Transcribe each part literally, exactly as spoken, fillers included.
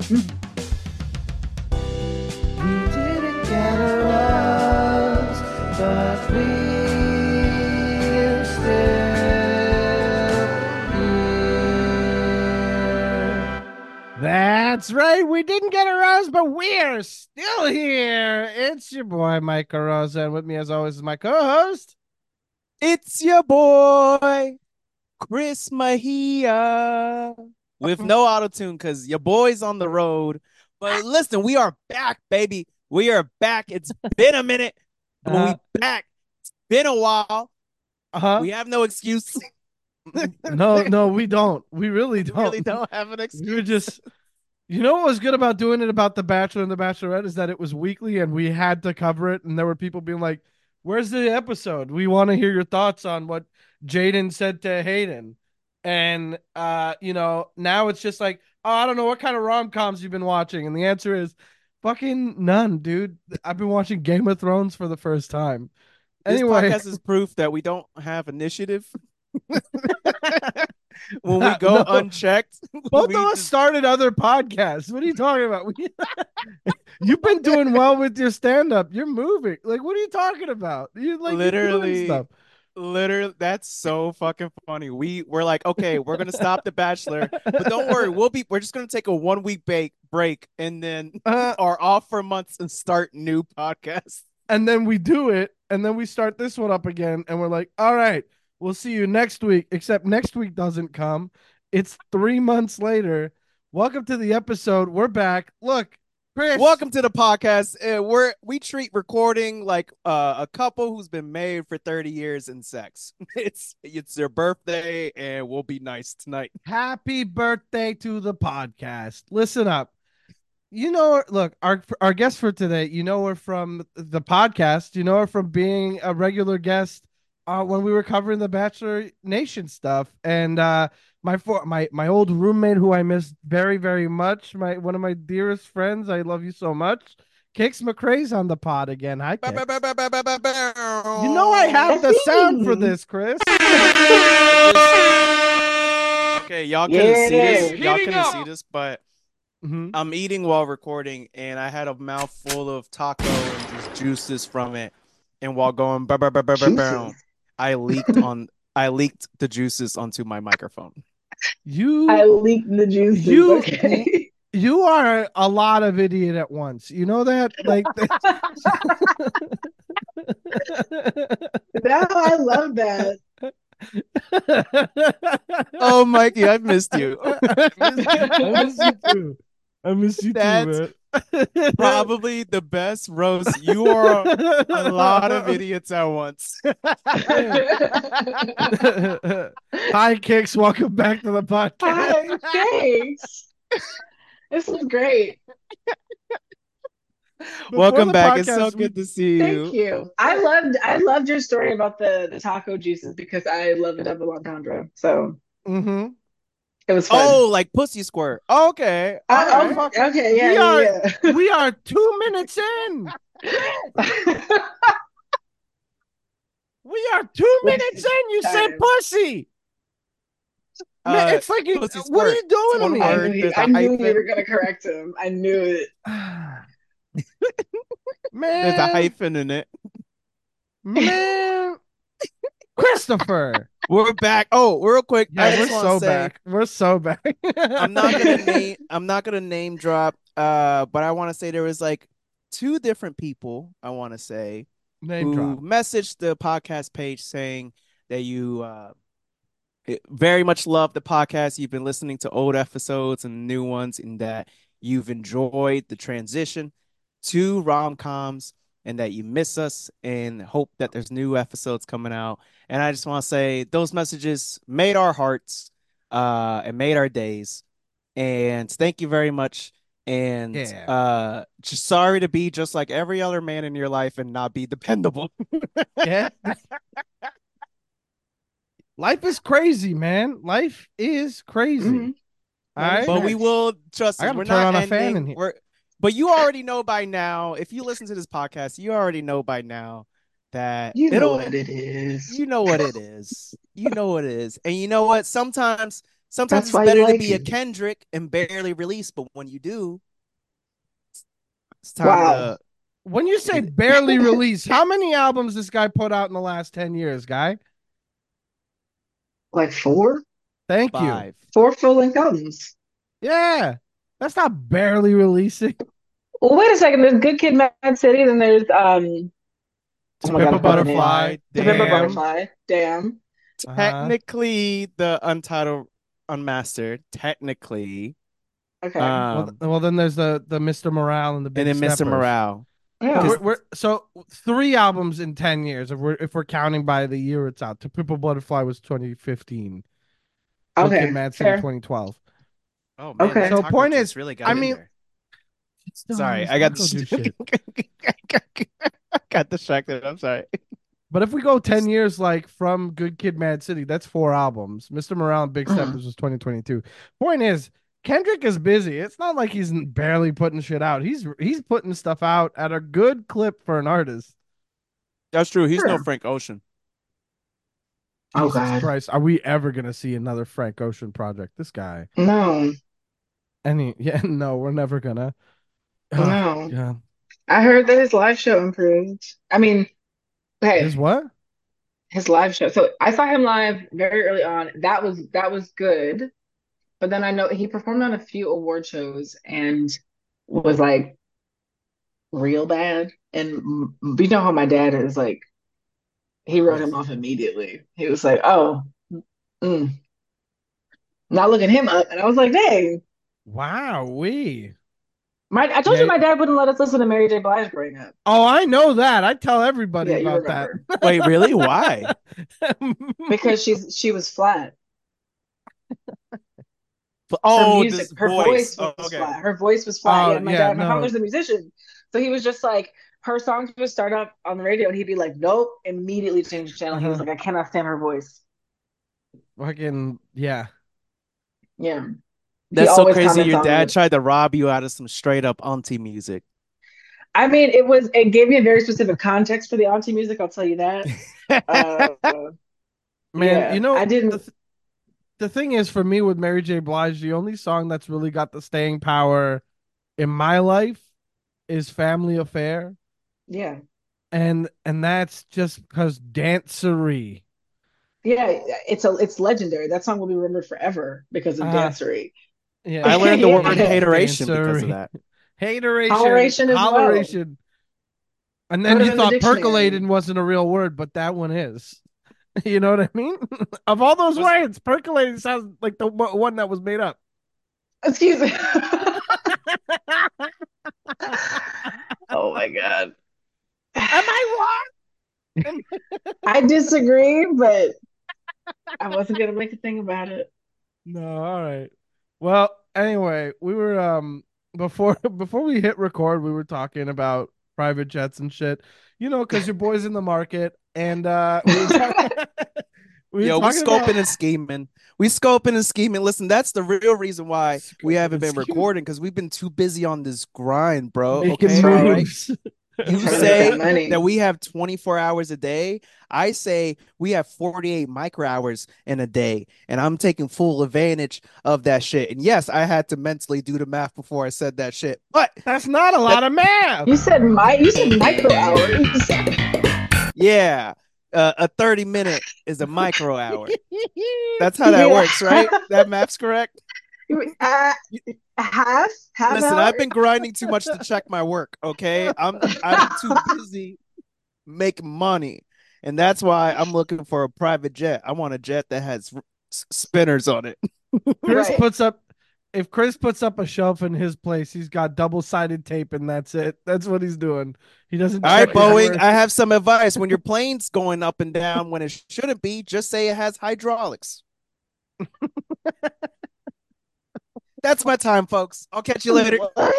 We didn't get a rose, but we're still here. That's right. We didn't get a rose, but we're still here. It's your boy, Mike Rosa, and with me, as always, is my co-host. It's your boy, Chris Mahia, with no auto-tune because your boy's on the road. But listen, we are back, baby. We are back. It's been a minute, but Uh, we back. It's been a while. uh-huh. We have no excuse. No, no, we don't. We really We really don't. don't have an We were excuse. just, you know what was good about doing it about The Bachelor and The Bachelorette is that it was weekly and we had to cover it. And there were people being like, where's the episode? We want to hear your thoughts on what Jaden said to Hayden. And, uh, you know, now it's just like, oh, I don't know what kind of rom coms you've been watching. And the answer is fucking none, dude. I've been watching Game of Thrones for the first time. This Anyway, podcast is proof that we don't have initiative. When we go no, unchecked, both of we us just started other podcasts. What are you talking about? We, you've been doing well with your stand up. You're moving. Like, what are you talking about? You like you're doing literally stuff. literally that's so fucking funny. We we're like, okay, we're gonna stop The Bachelor, but don't worry, we'll be we're just gonna take a one week break break and then uh, are off for months and start new podcasts. and then we do it, and then we start this one up again, and we're like, all right, we'll see you next week. Except next week doesn't come. It's three months later. Welcome to the episode. We're back. Look, Chris. Welcome to the podcast. Uh, we're we treat recording like uh, a couple who's been married for thirty years in sex. It's it's their birthday and we'll be nice tonight. Happy birthday to the podcast. Listen up. You know, look, our our guest for today, you know her from the podcast. You know her from being a regular guest uh, when we were covering the Bachelor Nation stuff. And uh, my for my my old roommate, who I miss very very much, my one of my dearest friends. I love you so much. Kix McCrae's on the pod again. Hi, Bow, bow, bow, Kix. bow, bow, bow, bow, You know I have the sound for Hey. this, Chris. I just okay, y'all couldn't see this. Yeah. Y'all couldn't see this, but Mhm. I'm eating while recording, and I had a mouthful of taco and just juices from it. And while going, bow, bow, bow, bow, bow, bow, Juices. I leaked on. I leaked the juices onto my microphone. I You leaked the juices. you Okay. you are a lot of idiot at once. You know that? Like No, I love that. Oh, Mikey, I've missed you. I miss, I miss you too. I miss you That's too, man. probably the best roast. You are a lot of idiots at once. Hi, Kicks. Welcome back to the podcast. Hi, thanks. This was great. Before Welcome the back. It's so podcast, we good to see Thank you. you. I loved I loved your story about the, the taco juices because I love a double entendre. So mm-hmm. it was fun. Oh, like pussy squirt. Okay. All Uh, right. oh, okay, yeah, We are yeah, we are two minutes in. yeah. We are two minutes Wasted in. You said time. pussy. Man, Uh, it's like you, pussy what are squirt. you It's doing to one me? I word. knew he, There's I a knew you hyphen. were gonna correct him. I knew it. There's a Man, hyphen in it. man, Christopher. We're back. Oh, real quick. I Yeah, we're just want to so say back. We're so back. I'm not gonna name. I'm not gonna name drop. Uh, but I want to say there was like two different people. I want to say Name who drop. messaged the podcast page saying that you uh very much love the podcast. You've been listening to old episodes and new ones, and that you've enjoyed the transition to rom coms, and that you miss us, and hope that there's new episodes coming out. And I just want to say those messages made our hearts, uh, and made our days. And thank you very much. And Yeah. uh, just sorry to be just like every other man in your life and not be dependable. Yeah. Life is crazy, man. Life is crazy. Mhm. All That is right. But we facts. will trust I us. gotta We're turn not on a fan in ending. here. We're but you already know by now. If you listen to this podcast, you already know by now that You know it'll. what it is. You know what it is. You know what it is. And you know what? Sometimes Sometimes That's it's why you better to like be a him. Kendrick and barely release, but when you do, it's time Wow. to. When you say barely released, how many albums this guy put out in the last ten years, guy? Like four? Thank you. Five. Four full length albums. Yeah. That's not barely releasing. Well, wait a second. There's Good Kid, Mad City. Then there's um. Oh To my Pimp God, a I forgot the name. Butterfly. Butterfly, To Pimp a Damn. Butterfly. Damn. Uh-huh. Technically, the untitled, unmastered. Technically, Okay. Well, th- um, well, then there's the the Mister Morale and the and Big then mister Steppers. Morale. So Yeah. we're, we're so three albums in ten years if we're if we're counting by the year it's out. To Pimp a Butterfly was twenty fifteen. Good Kid, Okay. Mad City, Fair. twenty twelve. Oh man, Okay. that So taco point juice is, really got I in mean, there. still on Sorry, this I got taco juice shit. got distracted. I'm sorry. But if we go ten years, like from Good Kid, Mad City, that's four albums. Mister Morale and Big Mm. Steppers was twenty twenty-two. Point is, Kendrick is busy. It's not like he's barely putting shit out. He's he's putting stuff out at a good clip for an artist. That's true. He's no Sure. Frank Ocean. Oh Jesus God. Christ, are we ever gonna see another Frank Ocean project? This guy. No. Any yeah, no, we're never gonna. Oh, No. God. I heard that his live show improved. I mean, His hey, what? his live show. So I saw him live very early on. That was that was good. But then I know he performed on a few award shows and was like real bad. And mm, you know how my dad is like, he wrote him Yes. off immediately. He was like, oh, mm, not looking him up. And I was like, dang, Wow, we. my I told Yeah. you my dad wouldn't let us listen to Mary J. Blige growing up. Oh, I know that. I tell everybody Yeah, you about that. remember. Wait, really? Why? Because she's she was flat. Her Oh, music, this her voice. voice Oh, was okay. flat. Her voice was flat. Oh Yeah, my yeah, dad, my no. father's a musician. So he was just like, her songs would start up on the radio and he'd be like, nope, immediately change the channel. He was Uh-huh. like, I cannot stand her voice. Fucking yeah. Yeah. He That's so always crazy. comments Your on dad it. tried to rob you out of some straight up auntie music. I mean, it was it gave me a very specific context for the auntie music, I'll tell you that. Uh, Man, yeah. you know I the didn't th- the thing is for me with Mary J. Blige, the only song that's really got the staying power in my life is Family Affair. yeah. And and that's just because dancery. Yeah, it's a it's legendary. That song will be remembered forever because of Uh dancery. yeah, I learned the word Yeah. hateration because of dancery. that. Hateration, Holleration as well. holleration. And then Put it you in the thought dictionary. percolating wasn't a real word, but that one is. You know what I mean? Of all those Was- words, percolating sounds like the one one that was made up. Excuse me. Oh my God. Am I wrong? I disagree, but I wasn't gonna make a thing about it. No, all right. Well, anyway, we were um before before we hit record, we were talking about private jets and shit. You know, because your boy's in the market, and uh we were talking we were Yo, we talking scoping about and scheming. We scoping and scheming. Listen, that's the real reason why we Scoping haven't and been scheming. recording because we've been too busy on this grind, bro. making Okay, right. all right. moves. You Trying to make say that money. that we have twenty-four hours a day. I say we have forty-eight micro hours in a day, and I'm taking full advantage of that shit. And yes, I had to mentally do the math before I said that shit, but That's not a lot of math. You said my you said micro hours. yeah, uh, a thirty minute is a micro hour. That's how You that mean works, right? That math's correct. you mean, uh, half half Listen, hour? I've been grinding too much to check my work. Okay, I'm I'm too busy making money, and that's why I'm looking for a private jet. I want a jet that has s- spinners on it. Chris Right. puts up if Chris puts up a shelf in his place, he's got double sided tape and that's it. That's what he's doing. He doesn't All right, check his Boeing, work. I have some advice. When your plane's going up and down when it shouldn't be, just say it has hydraulics. That's my time, folks. I'll catch you later. What?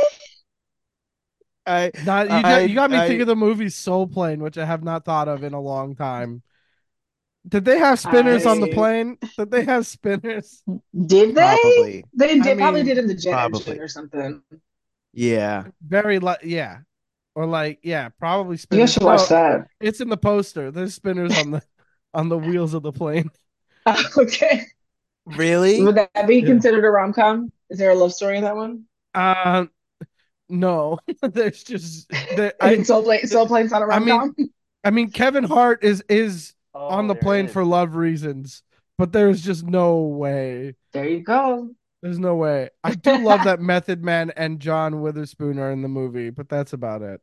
I, Not you. I, Got, you got me I- thinking of the movie Soul Plane, which I have not thought of in a long time. Did they have spinners on the I- plane? Did they have spinners? Did they? Probably. They did I probably mean, did in the jet probably. engine or something. Yeah. Very like yeah, or like yeah, probably You spinners. guys should watch No, that. it's in the poster. There's spinners on the on the wheels of the plane. Okay. Really? Would that be Yeah. considered a rom-com? Is there a love story in that one? Uh, no, there's just there. I, And Soul Plane, Soul Plane's not a I mean, rom-com? I mean, Kevin Hart is is on Oh, the there plane is. for love reasons, but there's just no way. There you go. There's no way. I do love that Method Man and John Witherspoon are in the movie, but that's about it.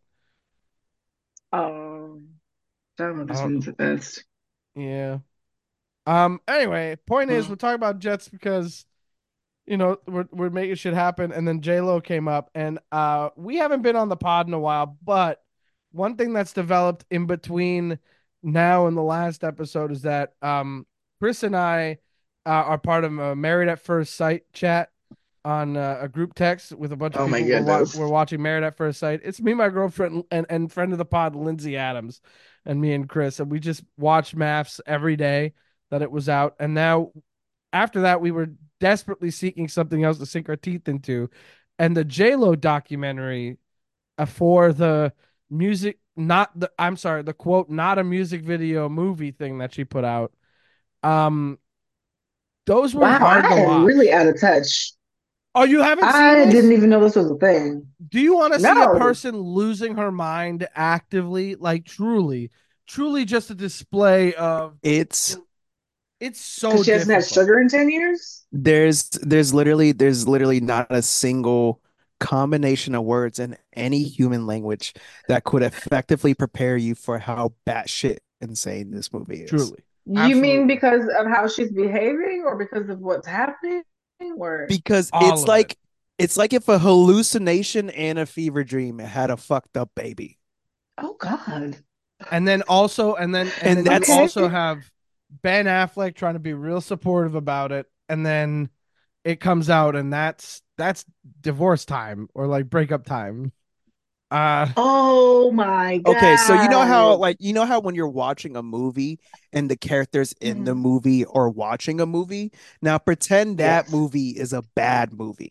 Oh, John I don't. Witherspoon's the best. Yeah. Um. Anyway, point is, we're Mm. talking about Jets because you know we're we're making shit happen, and then J Lo came up, and uh, we haven't been on the pod in a while, but one thing that's developed in between now and the last episode is that um Chris and I uh, are part of a Married at First Sight chat on uh, a group text with a bunch of Oh my people. We're wa- goodness. we're watching Married at First Sight. It's me, my girlfriend, and and friend of the pod, Lindsay Adams, and me and Chris, and we just watch maths every day that it was out, and now after that, we were desperately seeking something else to sink our teeth into, and the J Lo documentary uh, for the music, not the I'm sorry, the quote, not a music video movie thing that she put out. Um, those were Wow, hard I to am really watch. out of touch. Oh, you haven't seen I didn't this? even know this was a thing. Do you want to see a No, person losing her mind actively, like truly, truly just a display of It's it's so because she hasn't had difficult. sugar in ten years. there's there's literally there's literally not a single combination of words in any human language that could effectively prepare you for how batshit insane this movie is. Truly. You mean Absolutely. because of how she's behaving or because of what's happening? Or Because All it's of it. like it's like if a hallucination and a fever dream had a fucked up baby. oh God. And then also, and then, and And then you that's Okay. also have Ben Affleck trying to be real supportive about it. And then it comes out and that's, that's divorce time or like breakup time. Uh, Oh my okay, so you know how God. like you know how when you're watching a movie and the characters in the Mhm. movie are watching a movie? Now pretend that Yes. movie is a bad movie.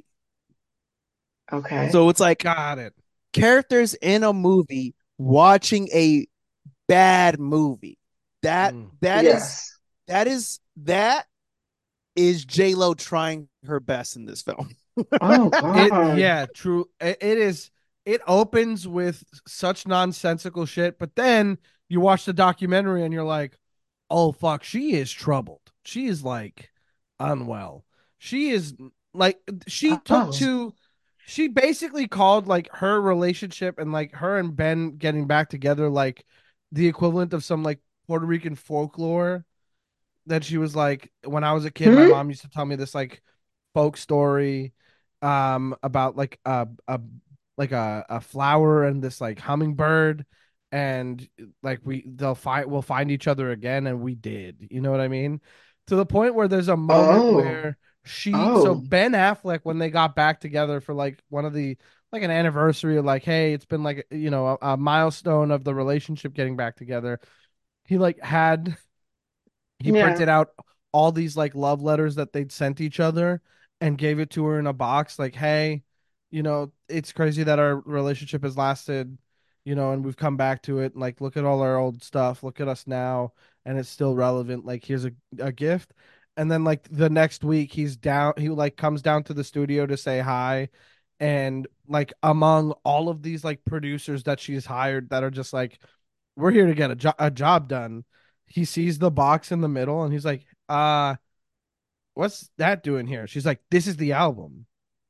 Okay. So it's like got it. characters in a movie watching a bad movie. That Mm. that is Yes. that is that is J Lo trying her best in this film. Oh It, God. yeah, true. It, it is, it opens with such nonsensical shit, but then you watch the documentary and you're like, oh, fuck, she is troubled. She is like unwell. She is like, she took Oh. to, she basically called like her relationship and like her and Ben getting back together like the equivalent of some like Puerto Rican folklore that she was like, when I was a kid, my Hmm? mom used to tell me this like folk story um about like a a like a, a flower and this like hummingbird and like we they'll find we'll find each other again and we did. You know what I mean? To the point where there's a moment Oh. where she so Oh. Ben Affleck when they got back together for like one of the like an anniversary of like hey it's been like you know a, a milestone of the relationship getting back together he like had he Yeah. printed out all these like love letters that they'd sent each other and gave it to her in a box like hey you know it's crazy that our relationship has lasted you know and we've come back to it like look at all our old stuff look at us now and it's still relevant like here's a, a gift and then like the next week he's down he like comes down to the studio to say hi and like among all of these like producers that she's hired that are just like we're here to get a, jo- a job done. He sees the box in the middle and he's like, uh, what's that doing here? She's like, this is the album.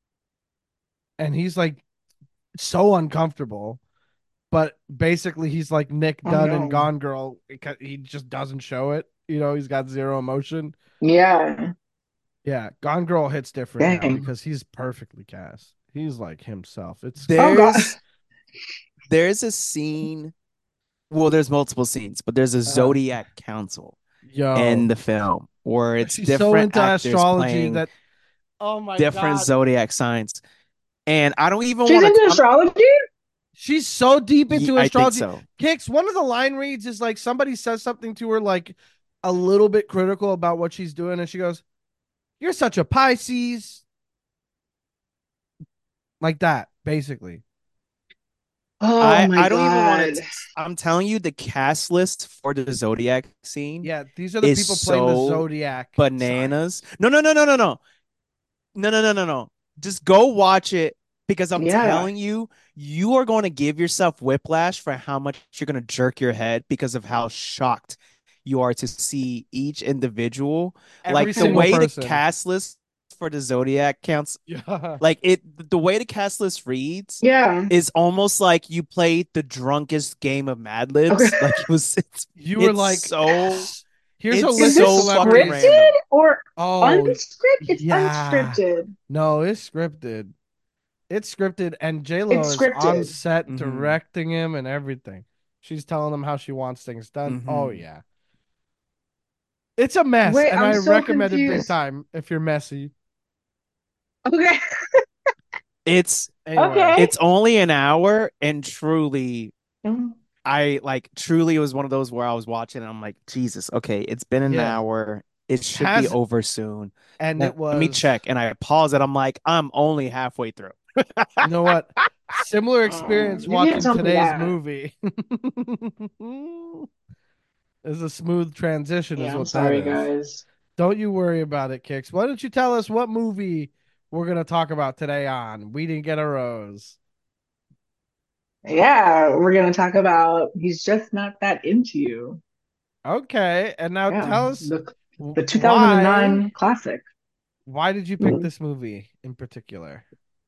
And he's like, so uncomfortable. But basically, he's like Nick Oh Dunn and no. Gone Girl. He just doesn't show it. You know, he's got zero emotion. Yeah. Yeah, Gone Girl hits different now Dang. because he's perfectly cast. He's like himself. It's Oh God. There's there's a scene, well, there's multiple scenes, but there's a uh, Zodiac Council in yo, the film where it's she's so different into actors astrology playing that oh my different god, zodiac signs. And I don't even She's want into to, astrology? she's so deep yeah, into I think astrology. so. Kicks, one of the line reads is like somebody says something to her like a little bit critical about what she's doing, and she goes, "You're such a Pisces," like that, basically. Oh I my I don't even want God. to. I'm telling you, the cast list for the Zodiac scene Yeah, these are the is people playing the so Zodiac bananas. signs. No, no, no, no, no, no, no, no, no, no, no. Just go watch it because I'm Yeah. telling you, you are going to give yourself whiplash for how much you're going to jerk your head because of how shocked you are to see each individual. Every Like the single way the person. cast list for the Zodiac counts, Yeah. like it, the way the cast list reads Yeah. is almost like you played the drunkest game of Mad Okay. Libs. Like it was, it's, You were it's like, so, here's a it's Is list of this so fucking celebrities. scripted random. or Oh, unscripted? It's yeah. unscripted. No, it's scripted. It's scripted, and J Lo It's is on scripted. set Mm-hmm. directing him and everything. She's telling him how she wants things done. Oh Mm-hmm. yeah, it's a mess, Wait, and I'm I so recommend it big confused. time if you're messy. Okay. It's Anyway, Okay. it's only an hour, and truly, Mm. I like truly it was one of those where I was watching and I'm like, Jesus, okay, it's been an yeah, hour. It should be has over soon. and it Let me was. check. And I pause it. I'm like, I'm only halfway through. You know what? Similar Oh, experience you didn't watching tell me today's that. movie. Is a smooth transition, is Yeah, I'm what that sorry, is. guys. Don't you worry about it, Kicks. Why don't you tell us what movie we're gonna talk about today on We Didn't Get a Rose? Yeah, we're gonna talk about He's Just Not That Into You. Okay, and now Yeah, tell us the w- the why two thousand nine classic. why did you pick Mhm. this movie in particular?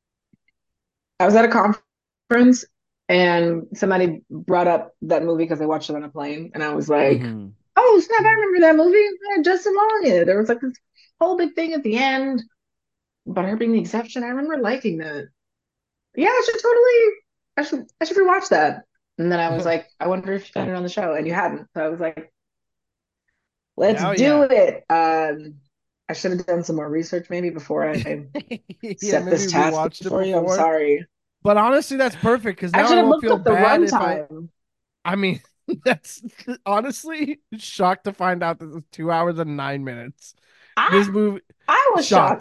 I was at a conference and somebody brought up that movie because they watched it on a plane, and I was like, hmm "Oh snap! I remember that movie. It had Justin Long in it. There was like this whole big thing at the end, but her being the exception. I remember liking that. Yeah, I should totally, I should, I should rewatch that." And then I was like, "I wonder if you had it on the show," and you hadn't. So I was like, "Let's Oh do yeah. it." Um, I should have done some more research maybe before I Yeah, set maybe this we task watched it for you. I'm before. sorry. But honestly, that's perfect because I now should I have won't looked feel up the bad if I runtime. I mean, that's honestly shocked to find out that it's two hours and nine minutes. I This movie, I was shocked. shocked.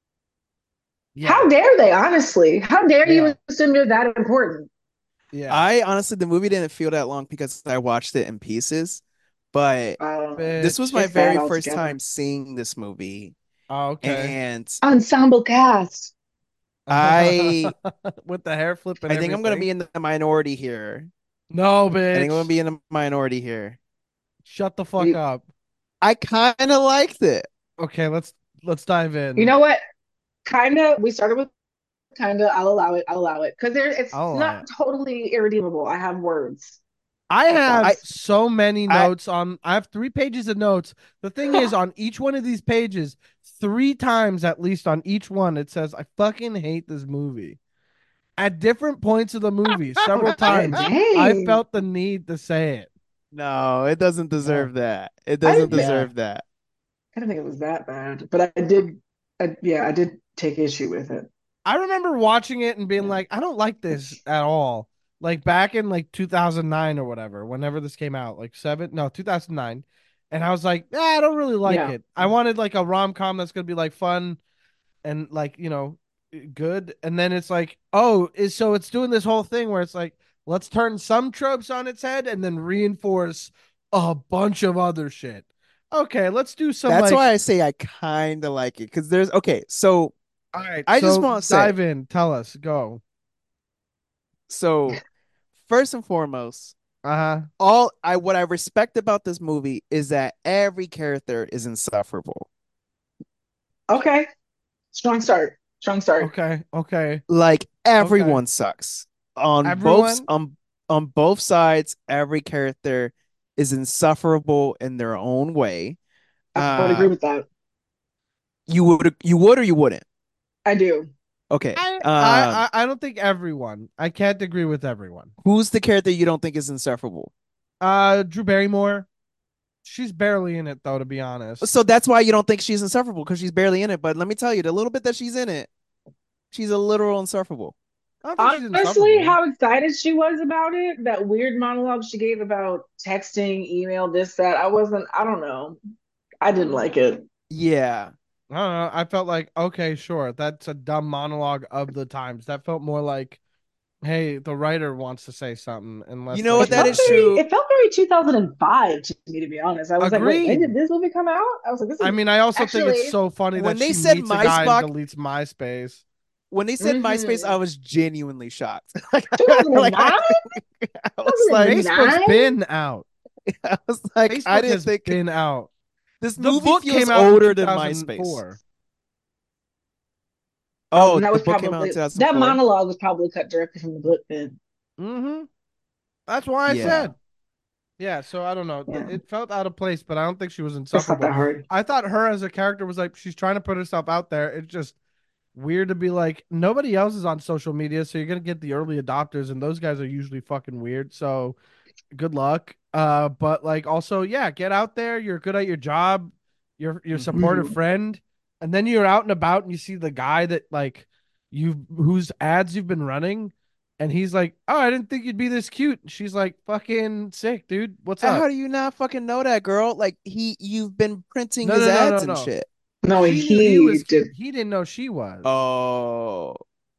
Yeah, How dare they, honestly? How dare yeah, you assume you're that important? yeah. I honestly, the movie didn't feel that long because I watched it in pieces. But Um, this was Bitch. my Get that very all first together. time seeing this movie. Oh, okay. And Ensemble cast. I With the hair flip and I think I'm gonna everything. be in the minority here. No, I think I'm gonna bitch. be in the minority here. Shut the fuck You, up. I kind of liked it. Okay, let's let's dive you in. know what? Kind of. We started with kind of. I'll allow it. I'll allow it because there. It's I'll allow not it. totally irredeemable. I have words. I I have have I thoughts. so many I notes on I have three pages of notes. The thing is on each one of these pages, three times at least on each one it says I fucking hate this movie. At different points of the movie, several Okay, times I dang. felt the need to say it. no, it doesn't Yeah. deserve that. It I doesn't didn't. Think, Yeah. deserve that. I didn't think it was that bad, but I did. I, yeah, I did take issue with it. I remember watching it and being Yeah. like, I don't like this at all. Like back in like two thousand nine or whatever, whenever this came out, like seven, no, two thousand nine. And I was like, yeah, I don't really like Yeah. it. I wanted like a rom com that's going to be like fun and like, you know, good. And then it's like, oh, is so it's doing this whole thing where it's like, let's turn some tropes on its head and then reinforce a bunch of other shit. Okay, let's do some That's like, why I say I kind of like it because there's okay. So all right, I just so want to say dive in, tell us, go. so first and foremost, Uh huh. all I what I respect about this movie is that every character is insufferable. Okay. Strong start. Strong start. Okay, okay, Like okay. everyone sucks on both Everyone, on on both sides. Every character is insufferable in their own way. I would agree Uh, with that. you would you would or you wouldn't? I do. Okay. I, Um, I, I don't think everyone. I can't agree with everyone. who's the character you don't think is insufferable? Uh, Drew Barrymore, she's barely in it though, to be honest. So that's why you don't think she's insufferable because she's barely in it. But let me tell you, the little bit that she's in it, she's a literal insufferable. I don't think she's Honestly, insufferable. how excited she was about it, that weird monologue she gave about texting, email, this, that. I wasn't, I don't know. I didn't like it. Yeah. I don't know. I felt like okay, sure, that's a dumb monologue of the times. That felt more like hey, the writer wants to say something, You unless know like what? It you That felt know. is very, true. it felt very two thousand five to me, to be honest. I was like, wait, when did Agreed. this movie come out? I was like, this I is mean, I also think it's actually, so funny that When they she said meets a guy and MySpace, deletes MySpace. when they said MySpace, I mm-hmm. was genuinely shocked. like, like I, two thousand nine? I was like, Facebook's two thousand nine? been out. I was like, I Facebook didn't has think been out. this The movie book feels came out in older than MySpace. two thousand four. Oh, Oh, and that the was book came out in probably, that two thousand four. monologue was probably cut directly from the book then. Mm-hmm. That's why I Yeah. said. Yeah, so I don't know. Yeah. It felt out of place, but I don't think she was It's not insufferable. that hard. I thought her as a character was like she's trying to put herself out there. It's just weird to be like nobody else is on social media, so you're gonna get the early adopters, and those guys are usually fucking weird. So good luck. Uh, but like also, yeah, get out there. You're good at your job. You're you're a hmm supportive Hmm. friend, and then you're out and about, and you see the guy that like you whose ads you've been running, and he's like, "Oh, I didn't think you'd be this cute." And she's like, "Fucking sick, dude. What's How up?" do you not fucking know that, girl? Like he, you've been printing No, his no, no, ads no, and no. shit. No, She knew he he was did. cute. He didn't know she was. Oh,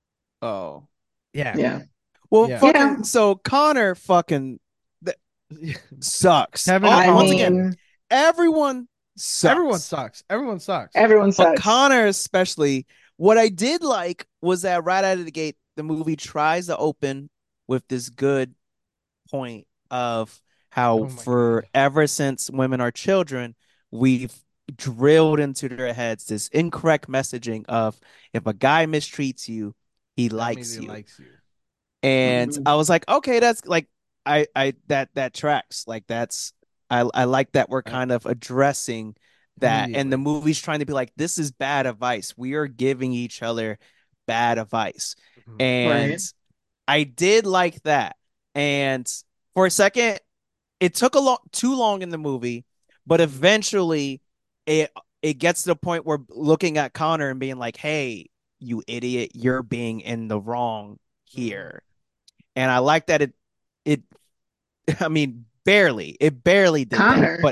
oh. Yeah, Yeah. Well, yeah. Yeah. fucking. So Connor fucking th- sucks. Kevin All, I once again, Connolly. mean, everyone Everyone sucks, sucks. Everyone sucks. everyone but sucks. Connor especially. What I did like was that right out of the gate, the movie tries to open with this good point of how Oh my god. forever since women are children, we've drilled into their heads this incorrect messaging of if a guy mistreats you, he That means likes he you. likes you. And Mhm. I was like, okay, that's like I I that that tracks. Like that's I I like that we're Uh, kind of addressing that. And the immediately. movie's trying to be like, this is bad advice. We are giving each other bad advice. Mhm. And Right. I did like that. And for a second, it took a long too long in the movie, but Mhm. eventually it it gets to the point where looking at Connor and being like, "Hey, you idiot, you're being in the wrong Mhm. here." And I like that it it I mean, barely. It barely did that. Connor. But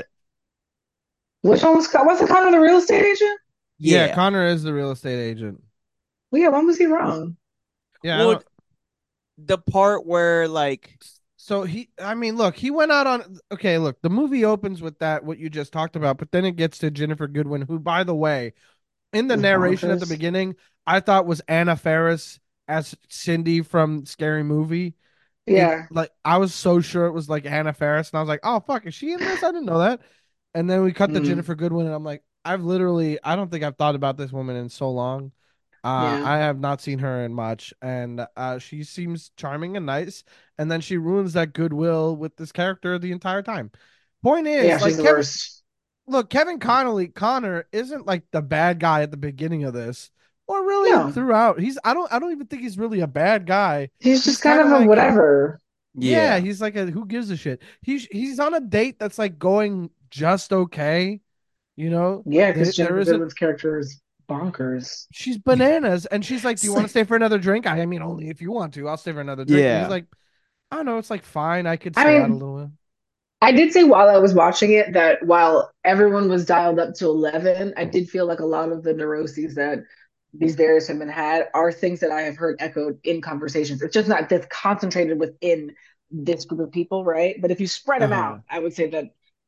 Which one was, wasn't Connor the real estate agent? Yeah, yeah. Connor is the real estate agent. Well, yeah, when was he wrong? Yeah, I Well, don't. the part where like So he, I mean, look, he went out on. Okay, look, the movie opens with that what you just talked about, but then it gets to Jennifer Goodwin, who, by the way, in the Was narration at the bonkers. beginning, I thought was Anna Faris as Cindy from Scary Movie. It Yeah. like I was so sure it was like Anna Faris, and I was like, "Oh fuck, is she in this? I didn't know that." And then we cut to Mm, Jennifer Goodwin, and I'm like, "I've literally, I don't think I've thought about this woman in so long. Uh, yeah. I have not seen her in much, and uh, she seems charming and nice. And then she ruins that goodwill with this character the entire time. Point Yeah, is, she's like the Kevin, worst. look, Kevin Connolly, Connor isn't like the bad guy at the beginning of this, or really No, throughout. He's, I don't, I don't even think he's really a bad guy. he's He's just kind kind of of a like a whatever. yeah, yeah. he's like a who gives a shit. He's he's on a date that's like going just okay. You know, Yeah, there because there Jennifer isn't. Goodwin's character is bonkers. She's bananas, and she's like, "Do you So- want to stay for another drink?" I mean, only if you want to. I'll stay for another drink. And he's yeah. like, "I don't know. It's like fine. I could I stay out a mean, little bit." I did say while I was watching it that while everyone was dialed up to eleven, I did feel like a lot of the neuroses that these various women had are things that I have heard echoed in conversations. It's just not this concentrated within this group of people, right? But if you spread Uh them huh. out, I would say that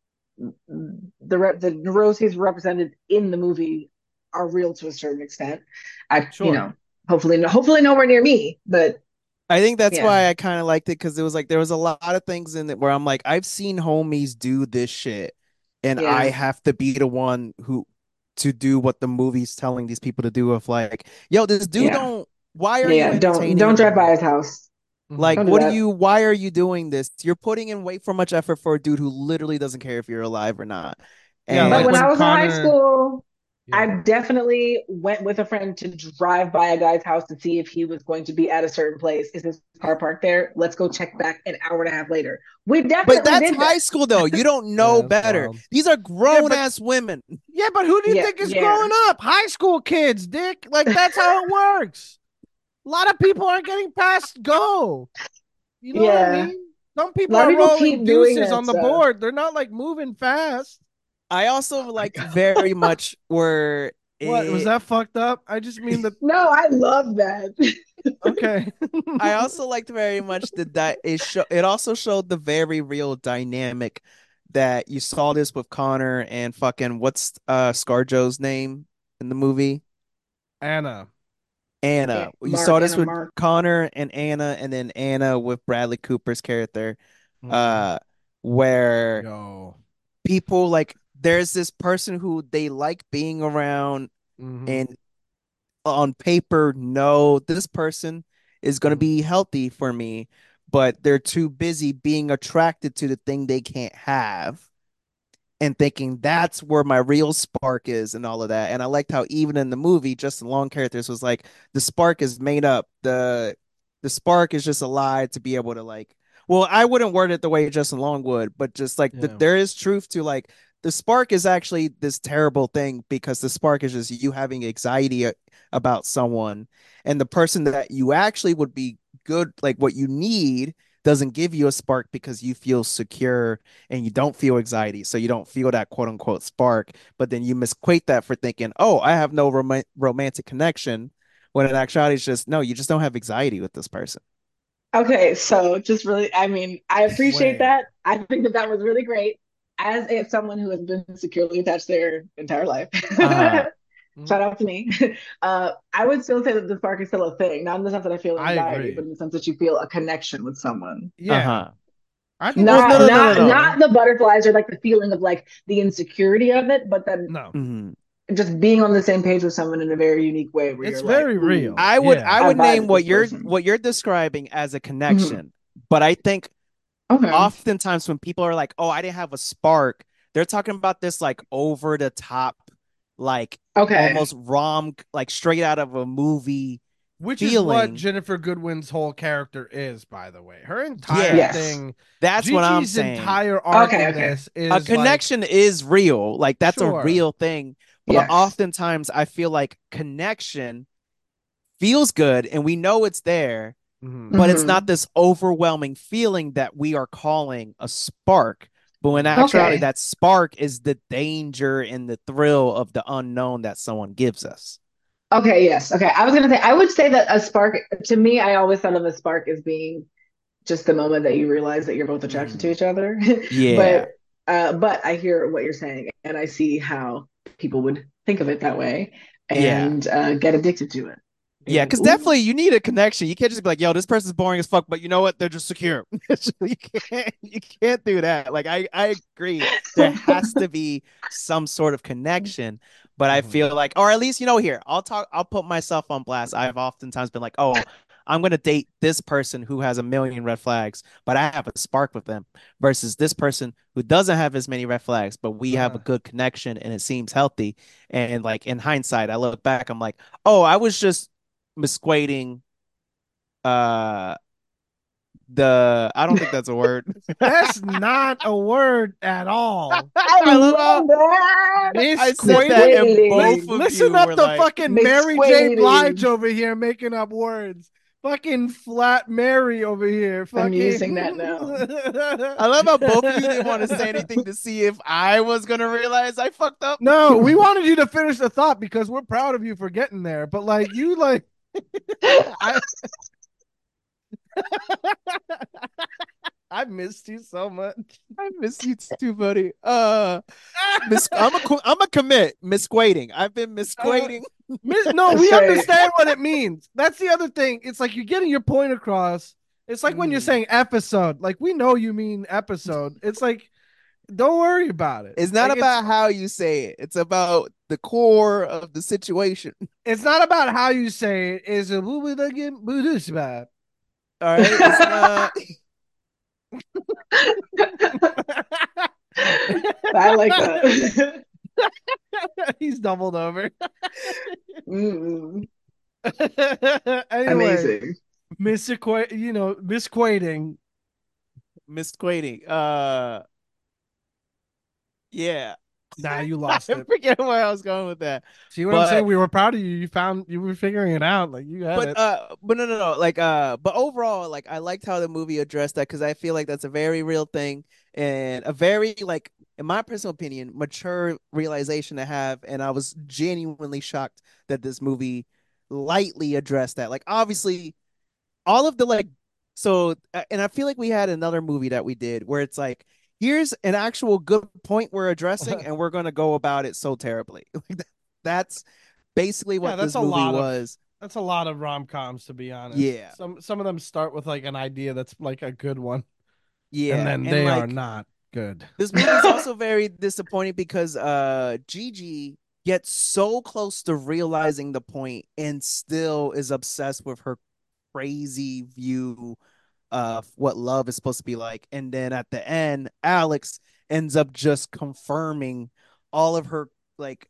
the re- the neuroses represented in the movie are real to a certain extent. I, you Sure. know, hopefully, hopefully nowhere near me, but I think that's yeah, why I kind of liked it because it was like there was a lot of things in it where I'm like, I've seen homies do this shit, and I yeah, have to be the one who to do what the movie's telling these people to do. Of like, yo, this dude yeah, don't. Why are yeah, you yeah. Don't entertaining don't drive him? by his house. Like, Hmm. Don't do what are that. you? Why are you doing this? You're putting in way for much effort for a dude who literally doesn't care if you're alive or not. Yeah, But like when And I when was in high Connor. school, I Yeah. definitely went with a friend to drive by a guy's house to see if he was going to be at a certain place. Is his car parked there? Let's go check back an hour and a half later. We but definitely that's did high that. school though. You don't Yeah, know that's better. wild. These are Yeah, grown but ass women. yeah, but who do you Yeah, think is yeah, growing up? High school kids, Dick. Like that's how it works. A lot of people aren't getting past go. You know what I yeah. mean? Some A people lot of are people rolling keep doing deuces that on the stuff. board. They're not like moving fast. I also liked very much where What was It, that fucked up? I just mean that. No, I love that. Okay. I also liked very much the di- it show it also showed the very real dynamic that you saw this with Connor and fucking what's uh ScarJo's name in the movie? Anna. Yeah, Anna. You saw Mark and this a with Mark. Connor and Anna, and then Anna with Bradley Cooper's character, Mhm. uh, where Yo. people like there's this person who they like being around, Mhm. and on paper know this person is going to Mhm. be healthy for me, but they're too busy being attracted to the thing they can't have and thinking that's where my real spark is and all of that. And I liked how even in the movie, Justin Long characters was like the spark is made up. The the spark is just a lie to be able to like well, I wouldn't word it the way Justin Long would, but just like the, Yeah. there is truth to like the spark is actually this terrible thing because the spark is just you having anxiety about someone and the person that you actually would be good like what you need doesn't give you a spark because you feel secure and you don't feel anxiety. So you don't feel that quote unquote spark. But then you misquate that for thinking, oh, I have no rom- romantic connection. When in actuality, it's just, no, you just don't have anxiety with this person. Okay, so just really, I mean, I appreciate Wait. that. I think that that was really great. As a, someone who has been securely attached their entire life, Uh-huh. shout Mhm. out to me. Uh, I would still say that the spark is still a thing, not in the sense that I feel I anxiety, agree. but in the sense that you feel a connection with someone. Yeah. Uh-huh. I think Well, that's no, Not, no, no, healthy no, not, too, no. though. not the butterflies or like the feeling of like the insecurity of it, but then No. Mhm. just being on the same page with someone in a very unique way where It's you're like, very ooh, real. I would Yeah. I I would vibe name with this what you're person. what you're describing as a Mhm. connection. But I think Okay. oftentimes when people are like, "Oh, I didn't have a spark," they're talking about this like over the top, like Okay. almost rom, like straight out of a movie Which is what feeling. Jennifer Goodwin's whole character is, by the way. Her entire Yeah, Yes. thing, that's what I'm Gigi's saying. entire arc Okay. in Okay. this A is like, connection is real, like that's a sure. real thing. But Yes. oftentimes, I feel like connection feels good, and we know it's there, Mhm. but it's not Hmm. this overwhelming feeling that we are calling a spark. But in Mhm. actuality, Okay. that spark is the danger and the thrill of the unknown that someone gives us. Okay. Yes. Okay. I was gonna say I would say that a spark to me, I always thought of a spark as being just the moment that you realize that you're both attracted to Mhm. each other. Yeah, But uh, but I hear what you're saying, and I see how people would think of it that way yeah. and uh, get addicted to it. Be Yeah, like, because ooh, definitely you need a connection. You can't just be like, "Yo, this person's boring as fuck," but you know what? They're just secure. you can't, you can't do that. Like, I, I agree. There has to be some sort of connection, but I Mhm. feel like, or at least you know, here I'll talk. I'll put myself on blast. I've oftentimes been like, "Oh, I'm gonna date this person who has a million red flags, but I have a spark with them," versus this person who doesn't have as many red flags, but we have a Uh-huh. good connection and it seems healthy. And like in hindsight, I look back, I'm like, "Oh, I was just." misquoting uh the I don't think that's a word. That's not a word at all. I I love how love that. I said that Misquoting. and Li- both Misquating. of listen you up were to like, fucking Mary J. Blige Misquating. over here making up words. Fucking Flat Mary over here. I'm Fucking. using that now. I love how both of you didn't want to say anything to see if I was gonna realize I fucked up. No, we wanted you to finish the thought because we're proud of you for getting there. But like you, like I, I missed you so much. I miss you too, buddy. Uh mis I'm a I'm a commit misquoting. I've been Uh, misquoting. no, That's we right. understand what it means. That's the other thing. It's like you're getting your point across. It's like when you're Mm. saying episode. Like we know you mean episode. It's like don't worry about it. It's not Like it's about how you say it. It's about the core of the situation. it's not about how you say it. Is a boo boo again boo doo bad. All right. It's not I like that. He's doubled over. Mm, Anyway, amazing. misquote, you know, misquoting. misquoting. Uh yeah. Nah, you I lost it. forget where I was going with that. See what I'm saying? But We were proud of you. You found you were figuring it out. Like you had but it. uh but no no no like uh but overall like I liked how the movie addressed that because I feel like that's a very real thing and a very like in my personal opinion, mature realization to have, and I was genuinely shocked that this movie lightly addressed that. Like, obviously, all of the like, so, and I feel like we had another movie that we did where it's like, here's an actual good point we're addressing, and we're gonna go about it so terribly. Like that, that's basically Yeah, what that's this a movie lot of was. that's a lot of rom-coms to be honest. Yeah, Some some of them start with like an idea that's like a good one, and yeah, then and they are like not good. this movie's also very disappointing because uh Gigi gets so close to realizing the point and still is obsessed with her crazy view of what love is supposed to be like. And then at the end, Alex ends up just confirming all of her like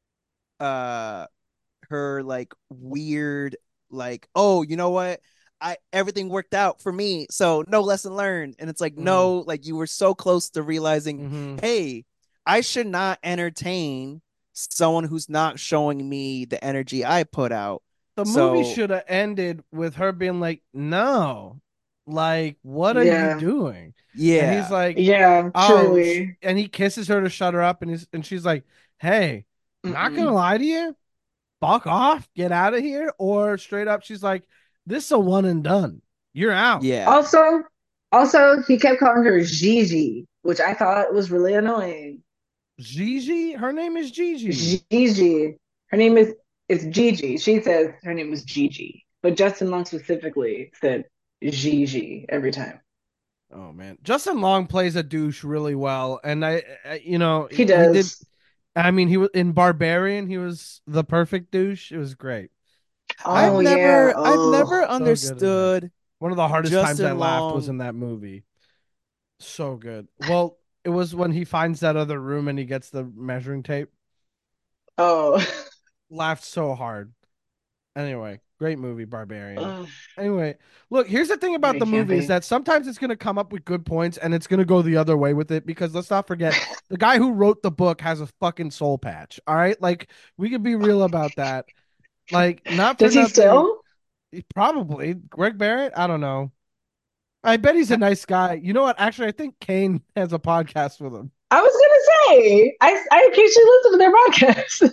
uh her like weird like, oh, you know what? I everything worked out for me. So no lesson learned. And it's like, Mm. no, like you were so close to realizing, Mm-hmm. hey, I should not entertain someone who's not showing me the energy I put out. The movie So should have ended with her being like, "No, like, what are you Yeah. doing?" And he's yeah. like, Yeah, "Oh," sh-, truly. and he kisses her to shut her up, and he's and she's like, "Hey, not gonna Mm-mm. lie to you, fuck off, get out of here," or straight up, she's like, "This is a one and done. You're out." Yeah. Also, also he kept calling her Gigi, which I thought was really annoying. Gigi, her name is Gigi. Gigi. Her name is is Gigi. She says her name was Gigi, but Justin Long specifically said Gigi every time. Oh man, Justin Long plays a douche really well, and I, I you know, He he, he did. does. I mean, he was in Barbarian. He was the perfect douche. It was great. I've Oh yeah. never I've Oh, never So good in that. understood One of the hardest times I Justin laughed was Long. in that movie. So good. Well, it was when he finds that other room and he gets the measuring tape. oh. Laughed so hard. Anyway, great movie, Barbarian. Ugh, Anyway, look, here's the thing about very the movie is campy. that sometimes it's going to come up with good points and it's going to go the other way with it because let's not forget the guy who wrote the book has a fucking soul patch. All right? Like we could be real about that. Like not for Does he nothing, still? probably Greg Barrett, I don't know. I bet he's a nice guy. You know what? Actually, I think Kane has a podcast with him. I was gonna say I I occasionally listen to their podcast.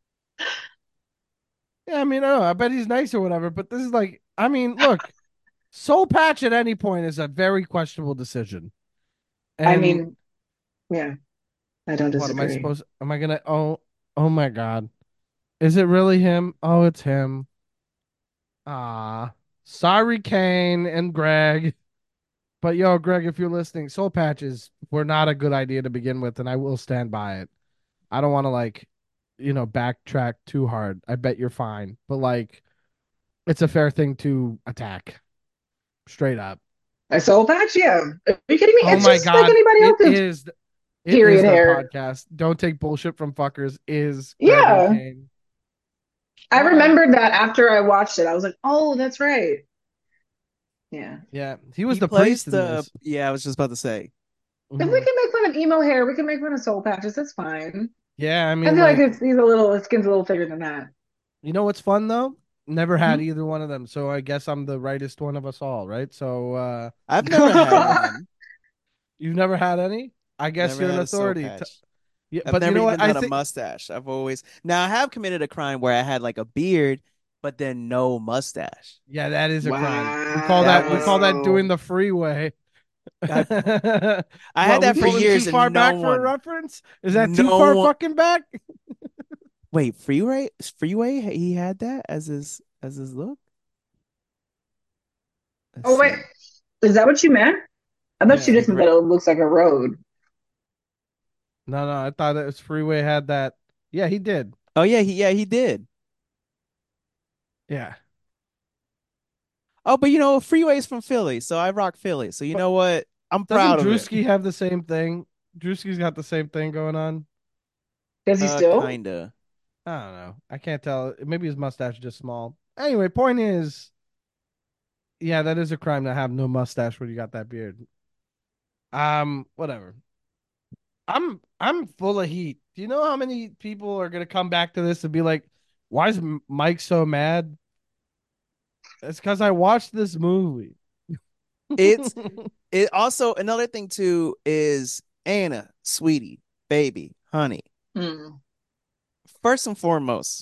Yeah, I mean, I don't know. I bet he's nice or whatever, but this is like, I mean, look, soul patch at any point is a very questionable decision. I And mean, yeah, I don't what am I disagree. supposed? Am I gonna? Oh, oh my God, is it really him? Oh, it's him. Ah, sorry, Kane and Greg. But yo, Greg, if you're listening, soul patches were not a good idea to begin with, and I will stand by it. I don't want to like, you know, backtrack too hard. I bet you're fine, but like, it's a fair thing to attack straight up. A soul patch? Yeah. Are you kidding me? Oh It's my just like God, anybody it else's is. It is period their hair. podcast. Don't take bullshit from fuckers. Is Greg and Yeah. Kane. I All right. remembered that after I watched it. I was like, oh, that's right. Yeah. Yeah, he was He the plays priest in the this. yeah, I was just about to say. If we Mhm. can make fun of emo hair, we can make fun of soul patches. That's fine. Yeah, I I mean, feel like like, it's he's a little his skin's a little thicker than that. you know what's fun though? Never had Hmm? either one of them, so I guess I'm the rightest one of us all, right? So, uh, I've never had one. you've never had any? I guess Never you're an had a soul authority. T-, patch. yeah, I've but you never know what? even I done a think mustache. I've always now I have committed a crime where I had like a beard, but then no mustache. yeah, that is a crime. We call That that we was call that Wow. doing the freeway. I I had What, we that for pulling too years far and no back for a one, reference? Is that too no far one. fucking back? Wait, Freeway, Freeway, he had that as his as his look. Let's Oh wait, see. is that what you meant? I thought you Yeah. See, just meant Gra- that it looks like a road. No, no, I thought it was Freeway had that. Yeah, he did. oh yeah, he yeah he did. Yeah. Oh, but you know, Freeway's from Philly, so I rock Philly. So you But know what? I'm doesn't proud of it. Drewski have the same thing? Drewski's got the same thing going on. Does he Uh, still? kinda. I don't know. I can't tell. Maybe his mustache is just small. Anyway, point is, yeah, that is a crime to have no mustache when you got that beard. Um, whatever. I'm I'm full of heat. Do you know how many people are gonna come back to this and be like, "Why is M- Mike so mad?" It's because I watched this movie. It's it also another thing too is Anna, sweetie. baby, honey, Mm. first and foremost,